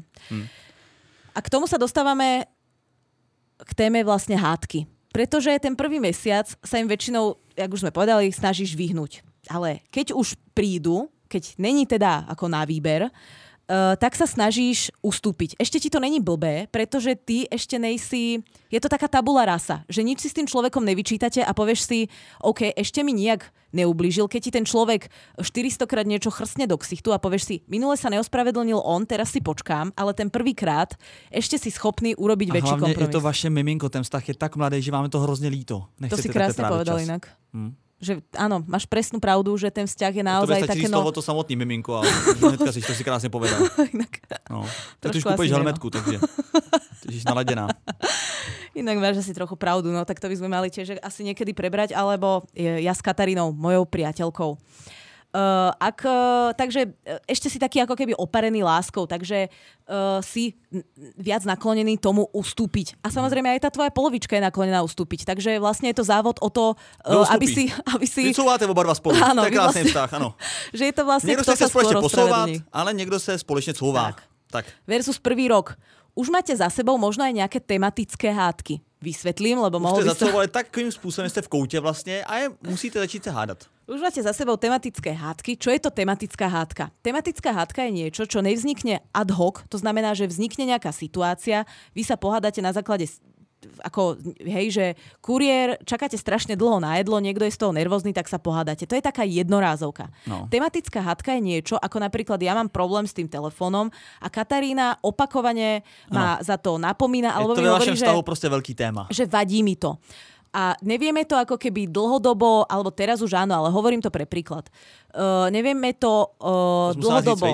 A k tomu sa dostávame k téme vlastne hádky. Pretože ten prvý mesiac sa im väčšinou, jak už sme povedali, snažíš vyhnúť. Ale keď už prídu, keď není teda ako na výber, tak sa snažíš ustúpiť. Ešte ti to není blbé, pretože ty ešte nejsi... Je to taká tabula rasa, že nič si s tým človekom nevyčítate a povieš si, OK, ešte mi nijak neublížil, keď ti ten človek 400-krát niečo chrstne do ksichtu a povieš si, minule sa neospravedlnil on, teraz si počkám, ale ten prvýkrát ešte si schopný urobiť väčší kompromis. A hlavne je to vaše miminko, ten vztah je tak mladý, že vám je to hrozne líto. To si krásne povedal inak. Že áno, máš presnú pravdu, že ten vzťah je naozaj také... To to samotný miminko, ale hnedka si to si krásne povedal. No. Tak tu už kúpeš helmetku, takže si naladená. Inak máš asi trochu pravdu, no tak to by sme mali tiež asi niekedy prebrať, alebo ja s Katarínou, mojou priateľkou. Takže ešte si taký ako keby oparený láskou, takže si viac naklonený tomu ustúpiť. A samozrejme aj tá tvoja polovička je naklonená ustúpiť, takže vlastne je to závod o to, aby si... Vy cúváte oba dva spolu, áno, to je krásny vztah, áno. Že je to vlastne, niekto kto sa skôr posúvať, ale niekto sa spoločne cúvá. Tak. Versus prvý rok. Už máte za sebou možno aj nejaké tematické hádky. Vysvetlím, lebo mohol by som... ale takým spôsobom ste v koute vlastne a musíte začít sa hádať. Už máte za sebou tematické hádky. Čo je to tematická hádka? Tematická hádka je niečo, čo nevznikne ad hoc, to znamená, že vznikne nejaká situácia, vy sa pohádate na základe ako, hej, že kuriér, čakáte strašne dlho na jedlo, niekto je z toho nervózny, tak sa pohádate. To je taká jednorázovka. No. Tematická hádka je niečo, ako napríklad ja mám problém s tým telefónom a Katarína opakovane ma za to napomína, alebo mi hovorí, že to je proste veľký téma. Že vadí mi to. A nevieme to ako keby dlhodobo, alebo teraz už áno, ale hovorím to pre príklad. Nevieme to dlhodobo.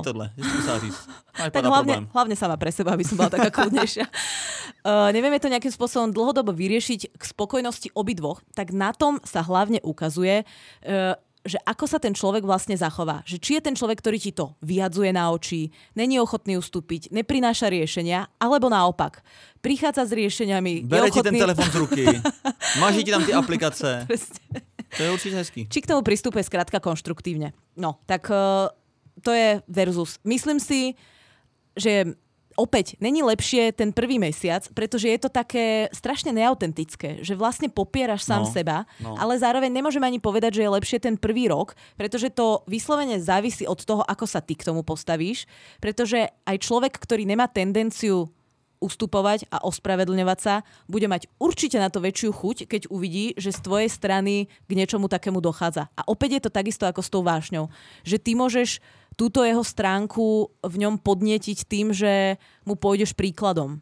Tak hlavne sama pre seba, aby som bola taká kľudnejšia. Nevieme to nejakým spôsobom dlhodobo vyriešiť k spokojnosti obidvoch, tak na tom sa hlavne ukazuje, že ako sa ten človek vlastne zachová. Že či je ten človek, ktorý ti to vyhadzuje na oči, není ochotný ustúpiť, neprináša riešenia, alebo naopak. Prichádza s riešeniami. Bere ti ten telefon z ruky. Maží ti tam tie aplikace. To je určite hezký. Či k tomu pristúpe skrátka konštruktívne. No, tak to je versus. Myslím si, že opäť, není lepšie ten prvý mesiac, pretože je to také strašne neautentické, že vlastne popieraš sám seba, ale zároveň nemôžem ani povedať, že je lepšie ten prvý rok, pretože to vyslovene závisí od toho, ako sa ty k tomu postavíš, pretože aj človek, ktorý nemá tendenciu ustupovať a ospravedlňovať sa, bude mať určite na to väčšiu chuť, keď uvidí, že z tvojej strany k niečomu takému dochádza. A opäť je to takisto ako s tou vášňou, že ty môžeš túto jeho stránku v ňom podnietiť tým, že mu pôjdeš príkladom.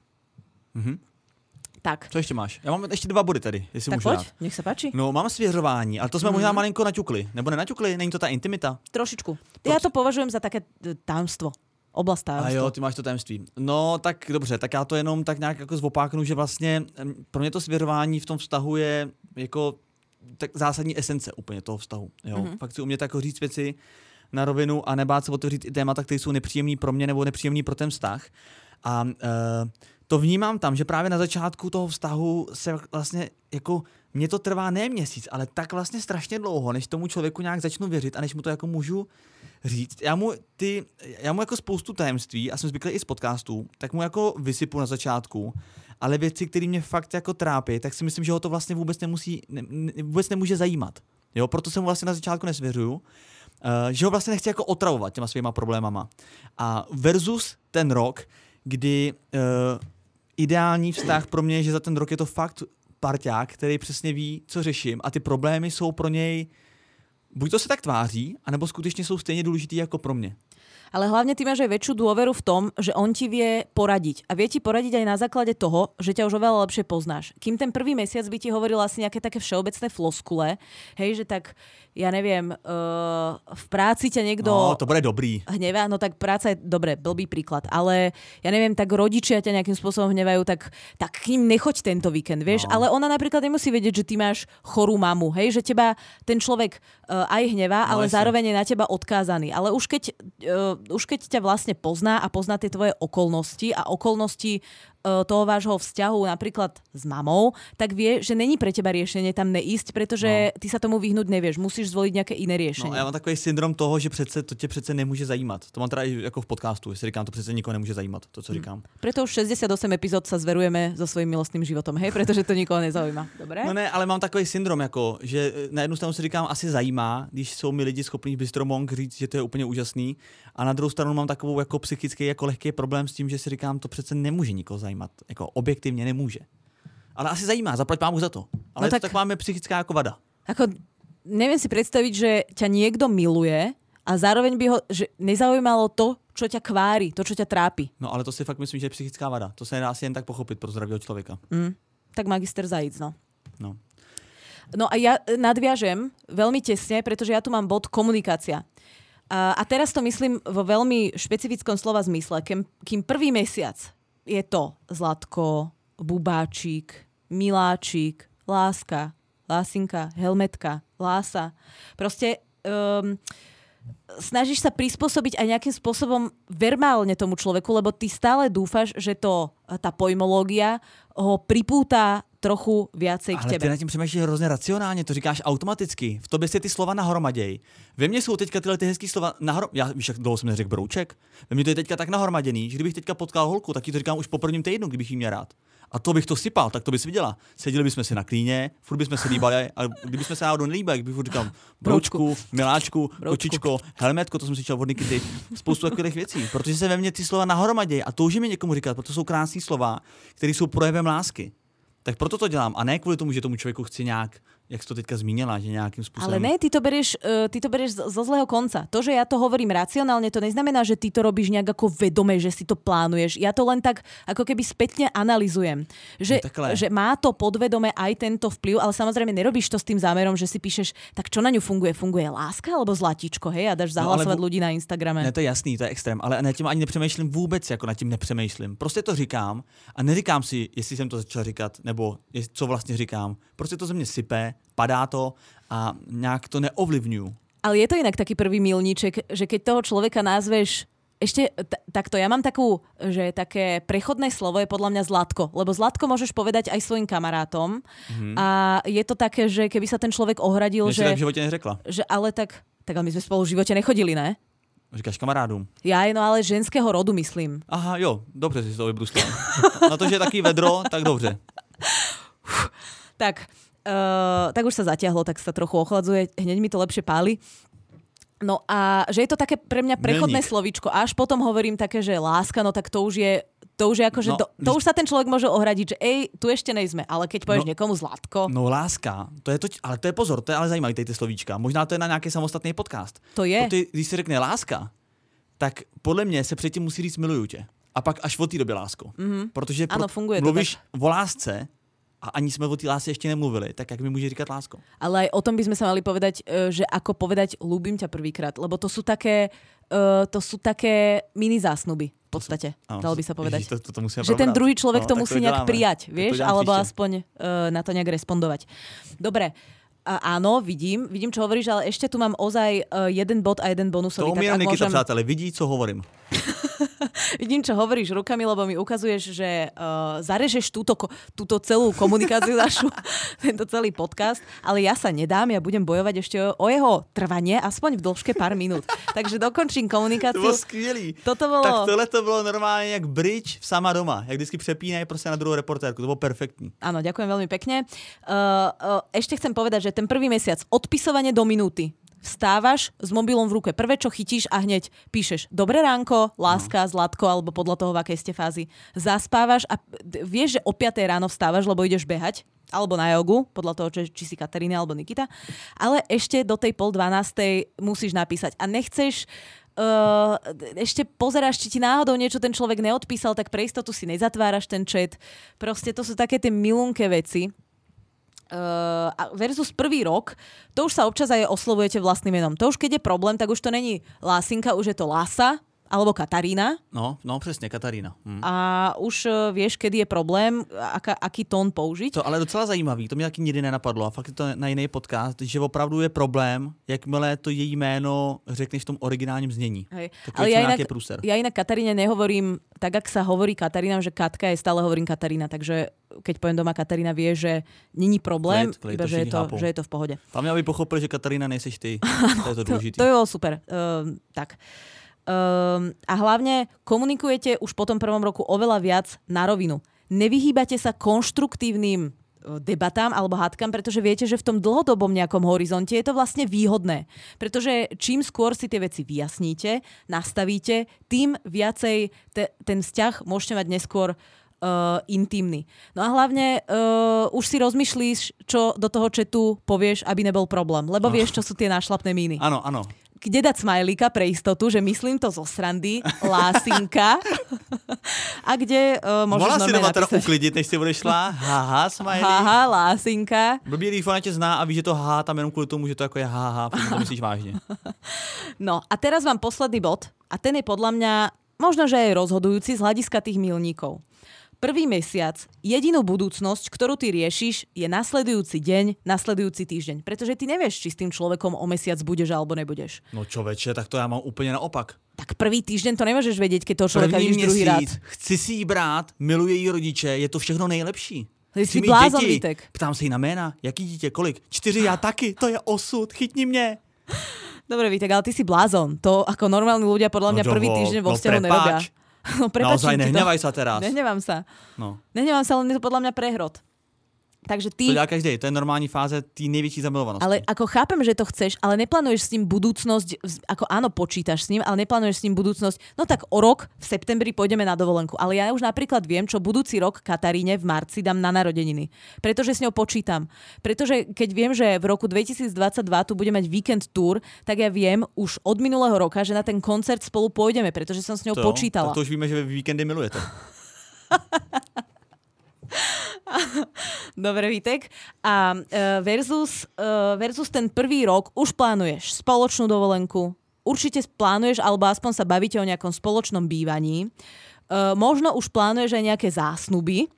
Tak. Co ešte máš? Ja mám ešte 2 body tady, jestli tak môžu poď, nech sa páči. No, mám svěřování, ale to sme možná malinko naťukli. Nebo nenaťukli? Není to tá intimita? Trošičku. Ja to považujem za také tajemstvo. Oblast tajemstva. A jo, ty máš to tajemství. No, tak dobře, tak já to jenom tak nějak jako zvopáknu, že vlastně pro mě to svěřování v tom vztahu je jako tak zásadní esence úplně toho vztahu. Jo? Fakt si umět jako říct věci na rovinu a nebát se otevřít i témata, které jsou nepříjemný pro mě nebo nepříjemný pro ten vztah. A to vnímám tam, že právě na začátku toho vztahu se vlastně jako mně to trvá ne měsíc, ale tak vlastně strašně dlouho, než tomu člověku nějak začnu věřit a než mu to jako můžu říct. Já mu jako spoustu tajemství, a jsem zvyklý i z podcastů, tak mu jako vysypu na začátku, ale věci, které mě fakt jako trápí, tak si myslím, že ho to vlastně vůbec nemůže zajímat. Jo, proto se mu vlastně na začátku nesvěřuju, že ho vlastně nechci jako otravovat těma svýma problémama. A versus ten rok, kdy ideální vztah pro mě je, že za ten rok je to fakt parťák, který přesně ví, co řeším a ty problémy jsou pro něj buď to se tak tváří, anebo skutečně jsou stejně důležitý jako pro mě. Ale hlavne ty máš aj väčšiu dôveru v tom, že on ti vie poradiť. A vie ti poradiť aj na základe toho, že ťa už oveľa lepšie poznáš. Kým ten prvý mesiac by ti hovoril asi nejaké také všeobecné floskule, hej, že tak, ja neviem, v práci ťa niekto... No, to bude dobrý. Hnevá, no tak práca je, dobre, blbý príklad, ale ja neviem, tak rodičia ťa nejakým spôsobom hnevajú, tak k ním nechoď tento víkend, vieš, ale ona napríklad nemusí vedieť, že ty máš chorú mamu, hej, že teba ten človek aj hnevá, ale zároveň je na teba odkázaný. Ale už keď ťa vlastne pozná a pozná tie tvoje okolnosti a okolnosti toho vášho vzťahu napríklad s mamou, tak vie, že není pre teba riešenie tam neísť, pretože ty sa tomu vyhnúť nevieš. Musíš zvoliť nejaké iné riešenie. No, já mám takový syndrom toho, že to tě přece nemůže zajímat. To mám teda i jako v podcastu, jestli říkám, to přece nikoho nemůže zajímat, to, co říkám. Preto už 68 epizód sa zverujeme so svojím milostným životom, hej, pretože to nikoho nezaujíma. Dobre? No ne, ale mám takový syndrom, jako, že na jednu stranu si říkám, asi zajímá, když jsou mi lidi schopní Bystromong říct, že to je úplně úžasný, a na druhou stranu mám takovou jako psychický, jako lehký problém s tím, že si říkám, to přece nemůže nikoho zajímat, jako objektivně nemůže. Ale asi zajímá, zaplať pámu za to. Ale no tak máme psychická jako vada. Ako, neviem si predstaviť, že ťa niekto miluje a zároveň by ho že nezaujímalo to, čo ťa kvári, to, čo ťa trápi. No ale to si fakt myslím, že je psychická vada. To se nedá asi jen tak pochopit pro zdravého člověka. Tak magister Zajíc, no. No a ja nadviažem veľmi tesne, pretože ja tu mám bod komunikácia. A teraz to myslím vo veľmi špecifickom slova zmysle. Kým prvý mesiac je to Zlatko, Bubáčik, Miláčik, Láska, Lásinka, Helmetka, Lása. Proste snažíš sa prispôsobiť aj nejakým spôsobom verbálne tomu človeku, lebo ty stále dúfaš, že tá pojmológia ho pripúta trochu viacej k tebe. Ale ty nad tím přemýšlíš hrozně racionálně, to říkáš automaticky. V tobě se ty slova nahromadějí. Ve mně jsou teďka tyhle hezký slova já víš, jak dlouho jsem neřekl brouček. Ve mně to je teďka tak nahromaděný, že kdybych teďka potkal holku, tak ti to říkám už po prvním týdnu, kdybych jí měl rád. A to bych to sypal, tak to bys viděla. Seděli bychom si na klíně, furt bychom se líbali, a kdybychom se náhodou nelíbali, jak bych furt říkal broučku, miláčku, kočičko, helmetko, to jsem si čel od Nikity, spoustu takových věcí, protože se ve mně ty slova nahromadějí a toužím je někomu říkat, protože jsou krásné slova, které jsou projevem lásky. Tak proto to dělám a ne kvůli tomu, že tomu člověku chci nějak, jak jsi to teďka zmínila, že nejakým spôsobom... Ale ne, ty to berieš zo zlého konca. To, že ja to hovorím racionálne, to neznamená, že ty to robíš nejak ako vedome, že si to plánuješ. Ja to len tak ako keby spätne analyzujem. Že má to podvedome aj tento vplyv, ale samozrejme nerobíš to s tým zámerom, že si píšeš, tak čo na ňu funguje? Funguje láska alebo zlatíčko, hej? A dáš zahlasovať ľudí na Instagrame. Ne, to je jasný, to je extrém, ale nad tím ani nepřemýšlím vůbec, jako nad tím nepřemýšlím. Prostě to říkám a neříkám si, jestli jsem to začal říkat, nebo co vlastně říkám. Prostě to ze mě sype, padá to a nejak to neovlivňujú. Ale je to inak taký prvý milníček, že keď toho človeka nazveš ešte takto, ja mám takú, že také prechodné slovo je podľa mňa Zlatko, lebo Zlatko môžeš povedať aj svojim kamarátom a je to také, že keby sa ten človek ohradil, že... tak v živote neřekla. Že ale tak ale my sme spolu v živote nechodili, ne? Říkáš kamarádům. No ale ženského rodu myslím. Aha, jo, dobře si to vybruslila. Na to, že je taký vedro, tak dobře. Tak už sa zatiahlo, tak sa trochu ochladzuje, hneď mi to lepšie páli. No a že je to také pre mňa prechodné slovíčko. Až potom hovorím také, že láska, no tak to už je ako, že to už sa ten človek môže ohradiť, že tu ešte nejsme, ale keď povieš niekomu Zlatko. No láska, ale to je pozor, to je ale zajímavý ty slovíčka. Možná to je na nějaký samostatný podcast. To je. Když se řekne láska, tak podle mě se předtím musí říct miluju tě. A pak až od té doby lásko. Protože mluvíš o lásce, a ani sme o tej láske ešte nemluvili, tak jak mi môže říkať lásko. Ale aj o tom by sme sa mali povedať, že ako povedať ľúbim ťa prvýkrát, lebo to sú také mini zásnuby v podstate, dalo by sa povedať. Ježiš, to že ten druhý človek to musí nejak prijať, vieš, alebo aspoň na to nejak respondovať. Dobre, áno, vidím, čo hovoríš, ale ešte tu mám ozaj jeden bod a jeden bonusový. To umiem Nikita, přátelé, vidí, co hovorím. Vidím, čo hovoríš rukami, lebo mi ukazuješ, že zarežeš túto celú komunikáciu našu, tento celý podcast, ale ja sa nedám, ja budem bojovať ešte o jeho trvanie, aspoň v dĺžke pár minút. Takže dokončím komunikáciu. To bolo skvělý. Tak tohle to bolo normálne jak bridge v Sama doma. Jak vždycky přepínají prostě na druhou reportérku. To bolo perfektní. Áno, ďakujem veľmi pekne. Ešte chcem povedať, že ten prvý mesiac odpisovanie do minúty. Vstávaš s mobilom v ruke. Prvé, čo chytíš a hneď píšeš dobré ránko, láska, Zlatko, alebo podľa toho, v akej ste fázi. Zaspávaš a vieš, že o 5 ráno vstávaš, lebo ideš behať, alebo na jogu, podľa toho, či si Katarína alebo Nikita. Ale ešte do tej 11:30 musíš napísať. A nechceš ešte pozeráš, či ti náhodou niečo ten človek neodpísal, tak pre istotu si nezatváraš ten chat. Proste to sú také tie milunké veci. Versus prvý rok, to už sa občas aj oslovujete vlastným menom. To už keď je problém, tak už to není Lásinka, už je to Lása alebo Katarína. No, přesně, Katarína. A už vieš, kedy je problém, aký tón použiť. To ale docela zajímavý, to mě taky nikdy nenapadlo a fakt je to na jiný podcast, že opravdu je problém, jakmile to její jméno řekneš v tom originálním znění. Ale ja inak Kataríne nehovorím tak, ak sa hovorí Katarína, že Katka, je stále hovorím Katarína, takže keď poviem doma Katarína, vie, že není problém, iba že je to v pohode. Tam aby pochopil, že Katarína nejseš ty. To je to dôležité. To je super. Tak. A hlavne komunikujete už po tom prvom roku oveľa viac na rovinu. Nevyhýbate sa konštruktívnym debatám alebo hádkam, pretože viete, že v tom dlhodobom nejakom horizonte je to vlastne výhodné. Pretože čím skôr si tie veci vyjasníte, nastavíte, tým viacej ten vzťah môžete mať neskôr intimný. No a hlavne už si rozmýšľíš, čo do toho chatu povieš, aby nebol problém. Lebo vieš, čo sú tie nášlapné míny. Áno. Kde dať smajlíka pre istotu, že myslím to zo srandy, lásinka. A kde môžeš normálne napísať. Mohla si teda uklidit, než si budeš šla. Haha, smajlík. Haha, lásinka. Blbý rýfo tě zná a ví, že to haha tam jenom kvůli tomu, že to jako je haha, protože to myslíš vážně. No a teraz vám posledný bod. A ten je podľa mňa možno, že je rozhodujúci z hľadiska tých milníkov. Prvý mesiac, jedinú budúcnosť, ktorú ty riešiš, je nasledujúci deň, nasledujúci týždeň. Pretože ty nevieš, či s tým človekom o mesiac budeš alebo nebudeš. No čoveče, tak to ja mám úplne naopak. Tak prvý týždeň to nemôžeš vedieť, keď toho človeka vidíš druhý rád. Chci si jí brát, miluje jí rodiče, je to všechno nejlepší. Chci mít blázon, děti, Vítek. Ptám se jí na jména, jaký dítě, kolik? 4, já taky, to je osud, chytni mě. Dobre, Vítek, ale ty si blázon. To ako normálni ľudia podľa mňa prvý týždeň vo vzťahu nerobia. No, naozaj nehnevaj sa teraz. Nehnevám sa. Nehnevám sa, len je to podľa mňa prehrod. Takže ty... To dělá každý, to je normální fáze té největší zamilovanosti. Ale ako chápem, že to chceš, ale neplánuješ s ním budúcnosť, ako áno, počítaš s ním, ale neplánuješ s ním budúcnosť. No tak o rok v septembri pôjdeme na dovolenku. Ale ja už napríklad viem, čo budúci rok Kataríne v marci dám na narodeniny. Pretože s ňou počítam. Pretože keď viem, že v roku 2022 tu bude mať víkend tour, tak ja viem už od minulého roka, že na ten koncert spolu pôjdeme, pretože som s ňou počítala. Tak to už víme, že vy víkendy milujete. Dobre, Vítek. A versus ten prvý rok už plánuješ spoločnú dovolenku. Určite plánuješ, alebo aspoň sa bavíte o nejakom spoločnom bývaní. Možno už plánuješ aj nejaké zásnuby.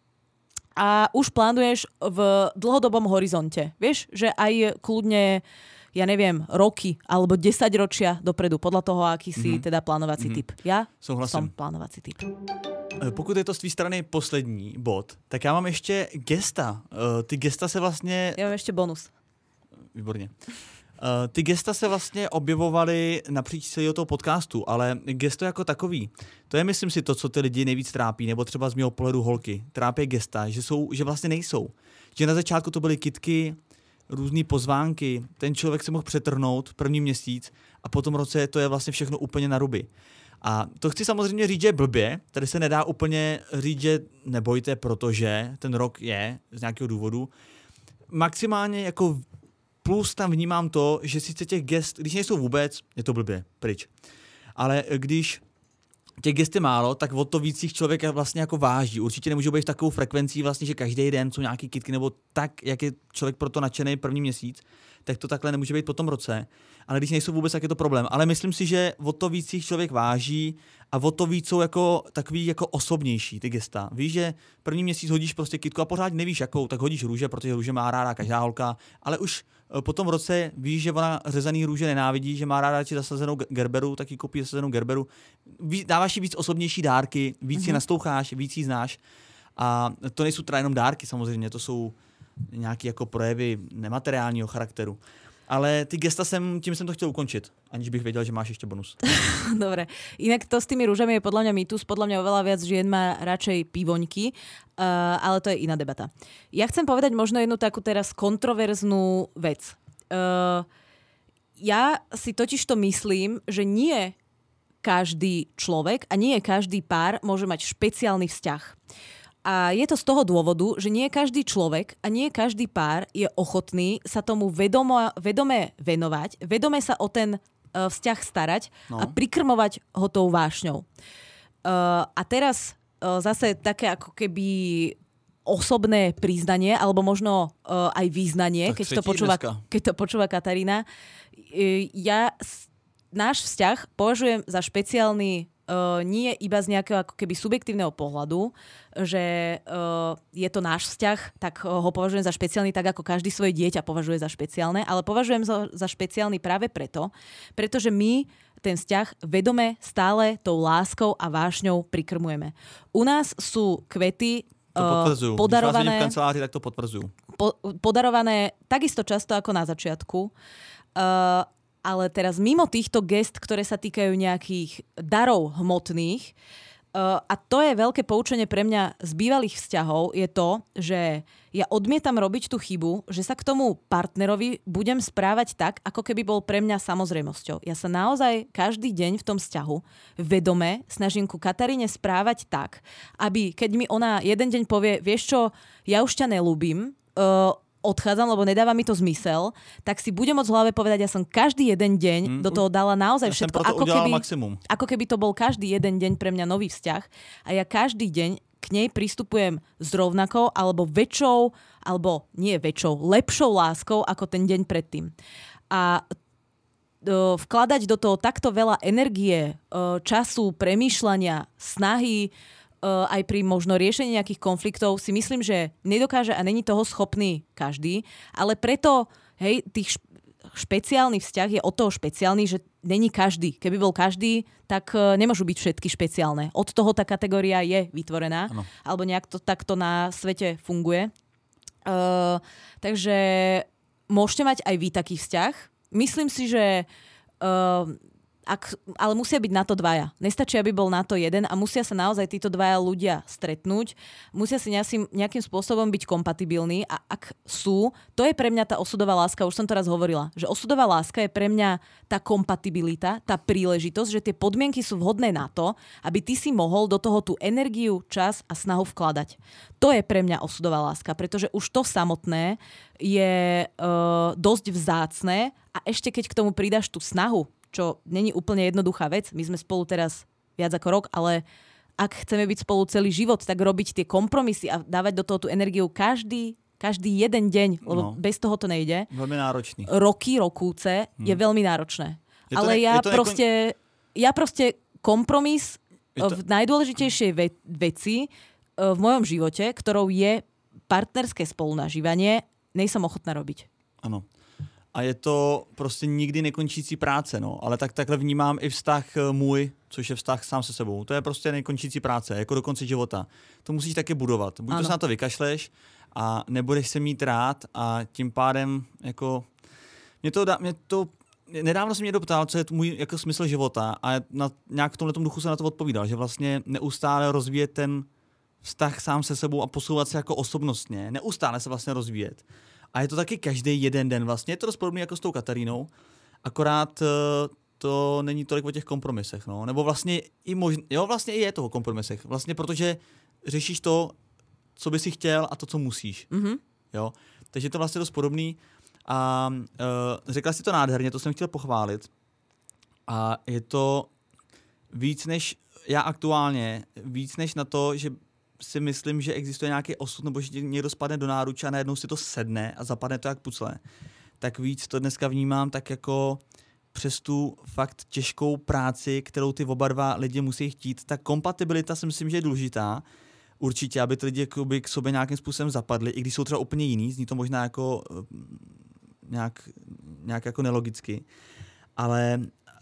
A už plánuješ v dlhodobom horizonte. Vieš, že aj kľudne, ja neviem, roky alebo 10 ročia dopredu, podľa toho, aký si teda plánovací typ. Ja som plánovací typ. Pokud je to z tvý strany poslední bod, tak já mám ještě gesta. Ty gesta se vlastně... Já mám ještě bonus. Výborně. Ty gesta se vlastně objevovaly napříč celého toho podcastu, ale gesto jako takový, to je, myslím si, to, co ty lidi nejvíc trápí, nebo třeba z mého pohledu holky. Trápí gesta, že vlastně nejsou. Že na začátku to byly kitky, různý pozvánky, ten člověk se mohl přetrhnout první měsíc a po tom roce to je vlastně všechno úplně na ruby. A to chci samozřejmě říct, že je blbě, tady se nedá úplně říct, že nebojte, protože ten rok je z nějakého důvodu. Maximálně jako plus tam vnímám to, že sice těch gest, když nejsou vůbec, je to blbě, pryč. Ale když těch gest je málo, tak o to víc jich člověk vlastně jako váží. Určitě nemůže být v takovou frekvencí vlastně, že každý den jsou nějaký kitky, nebo tak, jak je člověk proto nadšený první měsíc, tak to takhle nemůže být po tom roce. Ale když nejsou vůbec, tak je to problém. Ale myslím si, že o to víc jich člověk váží a o to víc jsou jako takový jako osobnější ty gesta. Víš, že první měsíc hodíš prostě kytku a pořád nevíš jakou, tak hodíš růže, protože růže má ráda každá holka, ale už po tom roce víš, že ona řezaný růže nenávidí, že má ráda zasazenou gerberu, tak jí koupí zasazenou gerberu. Dáváš jí víc osobnější dárky, víc ji nastoucháš, víc ji znáš. A to nejsou teda jenom dárky samozřejmě, to jsou nějaké jako projevy nemateriálního charakteru. Ale ty gesta tím jsem to chtěl ukončit, aniž bych věděl, že máš ještě bonus. Dobre. Inak to s tými rúžami je podľa mňa mýtus. Podľa mňa oveľa viac žien má radšej pivoňky, ale to je iná debata. Ja chcem povedať možno jednu takú teraz kontroverznú vec. Ja si totiž to myslím, že nie každý človek a nie každý pár môže mať špeciálny vzťah. A je to z toho dôvodu, že nie každý človek a nie každý pár je ochotný sa tomu vedome venovať, vedome sa o ten vzťah starať a prikrmovať ho tou vášňou. A teraz zase také ako keby osobné priznanie, alebo možno aj význanie, keď to počúva Katarína. Ja náš vzťah považujem za špeciálny nie iba z nejakého ako keby subjektívneho pohľadu, že je to náš vzťah, tak ho považujem za špeciálny tak, ako každý svoje dieťa považuje za špeciálne, ale považujem za špeciálny práve pretože my ten vzťah vedome stále tou láskou a vášňou prikrmujeme. U nás sú kvety podarované... Když vás v kanceláři, tak to potvrdzujú. Podarované takisto často ako na začiatku, ale teraz mimo týchto gest, ktoré sa týkajú nejakých darov hmotných, a to je veľké poučenie pre mňa z bývalých vzťahov, je to, že ja odmietam robiť tú chybu, že sa k tomu partnerovi budem správať tak, ako keby bol pre mňa samozrejmosťou. Ja sa naozaj každý deň v tom vzťahu vedome snažím ku Kataríne správať tak, aby keď mi ona jeden deň povie, vieš čo, ja už ťa nelúbim, odchádzam, lebo nedáva mi to zmysel, tak si budem môcť v hlave povedať, ja som každý jeden deň do toho dala naozaj všetko, ako keby to bol každý jeden deň pre mňa nový vzťah a ja každý deň k nej pristupujem s rovnakou alebo väčšou, alebo nie väčšou, lepšou láskou ako ten deň predtým. A vkladať do toho takto veľa energie, času, premýšľania, snahy, aj pri možno riešení nejakých konfliktov si myslím, že nedokáže a není toho schopný každý, ale preto tých špeciálny vzťah je o toho špeciálny, že není každý. Keby bol každý, tak nemôžu byť všetky špeciálne. Od toho tá kategória je vytvorená, alebo nejak to takto na svete funguje. Takže môžete mať aj vy taký vzťah. Myslím si, že ale musia byť na to dvaja. Nestačí, aby bol na to jeden a musia sa naozaj títo dvaja ľudia stretnúť. Musia si nejakým spôsobom byť kompatibilní a ak sú, to je pre mňa tá osudová láska. Už som to raz hovorila, že osudová láska je pre mňa tá kompatibilita, tá príležitosť, že tie podmienky sú vhodné na to, aby ty si mohol do toho tú energiu, čas a snahu vkladať. To je pre mňa osudová láska, pretože už to samotné je dosť vzácne a ešte keď k tomu pridáš tú snahu, čo není úplne jednoduchá vec. My sme spolu teraz viac ako rok, ale ak chceme byť spolu celý život, tak robiť tie kompromisy a dávať do toho tú energiu každý jeden deň, lebo bez toho to nejde. Veľmi náročný. Rokúce je veľmi náročné. Ale ja proste kompromis v najdôležitejšej veci v mojom živote, ktorou je partnerské spolunažívanie, nejsem ochotná robiť. Ano. A je to prostě nikdy nekončící práce, no. Ale takhle vnímám i vztah můj, což je vztah sám se sebou. To je prostě nekončící práce, jako do konce života. To musíš taky budovat. Buď to se na to vykašleš a nebudeš se mít rád a tím pádem jako nedávno jsem mě doptal, co je můj jako smysl života a nějak v tomhletom duchu jsem na to odpovídal, že vlastně neustále rozvíjet ten vztah sám se sebou a posouvat se jako osobnostně. Neustále se vlastně rozvíjet. A je to taky každý jeden den vlastně. Je to dost podobný jako s tou Katarínou, akorát to není tolik o těch kompromisech. No. Nebo vlastně vlastně i je toho kompromisech. Vlastně protože řešíš to, co by si chtěl a to, co musíš. Mm-hmm. Jo? Takže je to vlastně dost podobný. A řekla si to nádherně, to jsem chtěl pochválit. A je to víc než já aktuálně, víc než na to, že si myslím, že existuje nějaký osud, nebo že někdo spadne do náruče a najednou si to sedne a zapadne to jak pucle. Tak víc to dneska vnímám tak jako přes tu fakt těžkou práci, kterou ty oba dva lidi musí chtít. Ta kompatibilita si myslím, že je důležitá. Určitě, aby ty lidi k sobě nějakým způsobem zapadli, i když jsou třeba úplně jiný, zní to možná jako nějak jako nelogicky. Ale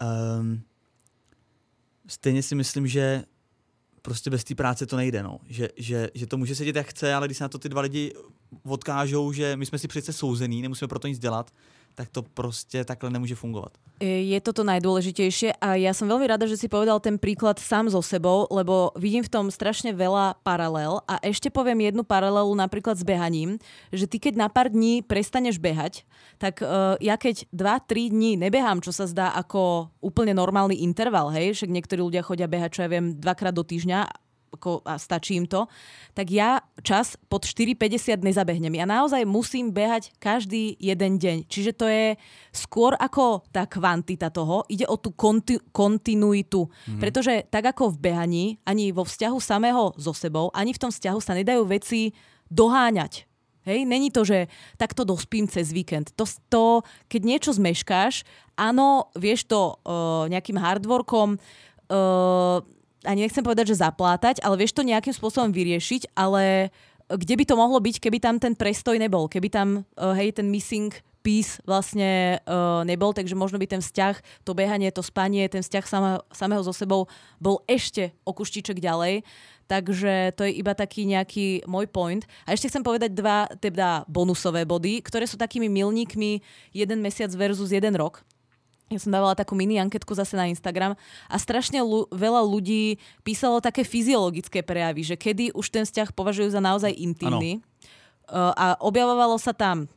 stejně si myslím, že prostě bez té práce to nejde, no. Že to může sedět jak chce, ale když se na to ty dva lidi odkážou, že my jsme si přece souzení, nemusíme pro to nic dělat, tak to prostě takhle nemôže fungovať. Je to najdôležitejšie a ja som veľmi rada, že si povedal ten príklad sám so sebou, lebo vidím v tom strašne veľa paralel a ešte poviem jednu paralelu napríklad s behaním, že ty keď na pár dní prestaneš behať, tak ja keď 2-3 dní nebehám, čo sa zdá ako úplne normálny interval, hej, však niektorí ľudia chodia behať, čo ja viem, 2-krát do týždňa a stačí im to, tak ja čas pod 4,50 nezabehnem. Ja naozaj musím behať každý jeden deň. Čiže to je skôr ako tá kvantita toho, ide o tú kontinuitu. Pretože tak ako v behaní, ani vo vzťahu samého so sebou, ani v tom vzťahu sa nedajú veci doháňať. Hej, není to, že takto dospím cez víkend. To keď niečo zmeškáš, áno, vieš to nejakým hardworkom, ani nechcem povedať, že zaplátať, ale vieš to nejakým spôsobom vyriešiť, ale kde by to mohlo byť, keby tam ten prestoj nebol, keby tam, ten missing piece vlastne nebol, takže možno by ten vzťah, to behanie, to spanie, ten vzťah samého so sebou bol ešte o kuštiček ďalej. Takže to je iba taký nejaký môj point. A ešte chcem povedať 2 teda bonusové body, ktoré sú takými milníkmi 1 mesiac versus 1 rok. Ja som dávala takú mini anketku zase na Instagram a strašne veľa ľudí písalo také fyziologické prejavy, že kedy už ten vzťah považujú za naozaj intimný. A objavovalo sa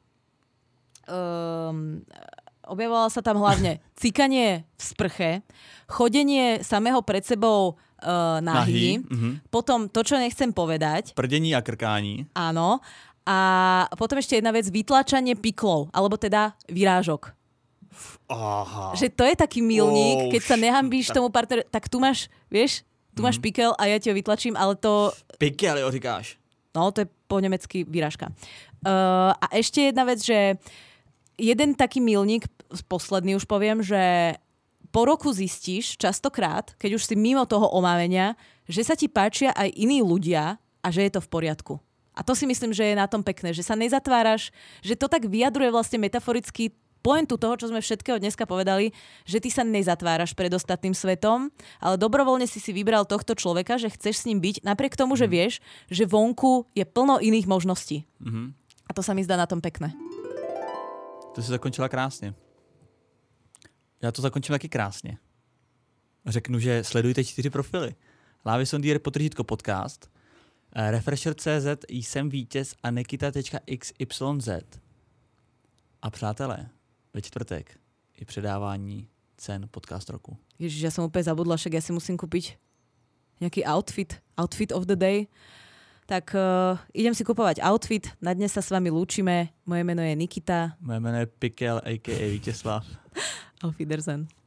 tam hlavne cikanie v sprche, chodenie samého pred sebou nahý, potom to, čo nechcem povedať. Prdení a krkání. Áno. A potom ešte jedna vec, vytlačanie piklov, alebo teda vyrážok. Aha. Že to je taký milník, keď sa nehambíš tomu partneru, tak tu máš, vieš, tu máš pikel a ja ti ho vytlačím, ale to... Pikel, jo, říkáš. No, to je po nemecky vyrážka. A ešte jedna vec, že jeden taký milník, posledný už poviem, že po roku zistíš častokrát, keď už si mimo toho omávenia, že sa ti páčia aj iní ľudia a že je to v poriadku. A to si myslím, že je na tom pekné, že sa nezatváraš, že to tak vyjadruje vlastne metaforicky pointu toho, čo sme všetkého dneska povedali, že ty sa nezatváraš pred ostatným svetom, ale dobrovoľne si vybral tohto človeka, že chceš s ním byť, napriek tomu, že vieš, že vonku je plno iných možností. A to sa mi zdá na tom pekné. To si zakončila krásně. Já to zakončím taky krásně. Řeknu, že sledujte 4 profily. Lávy Sondier _ podcast, Refresher.cz, jsem vítěz a Nikita.xyz. A přátelé, ve čtvrtek je předávání cen podcast roku. Ježiš, ja som úplne zabudla, však ja si musím kúpiť nejaký outfit of the day. Tak idem si kupovať outfit, na dnes sa s vami lúčime. Moje meno je Nikita. Moje meno je Pikel, a.k.a. Vítězslav. Auf Wiedersehen.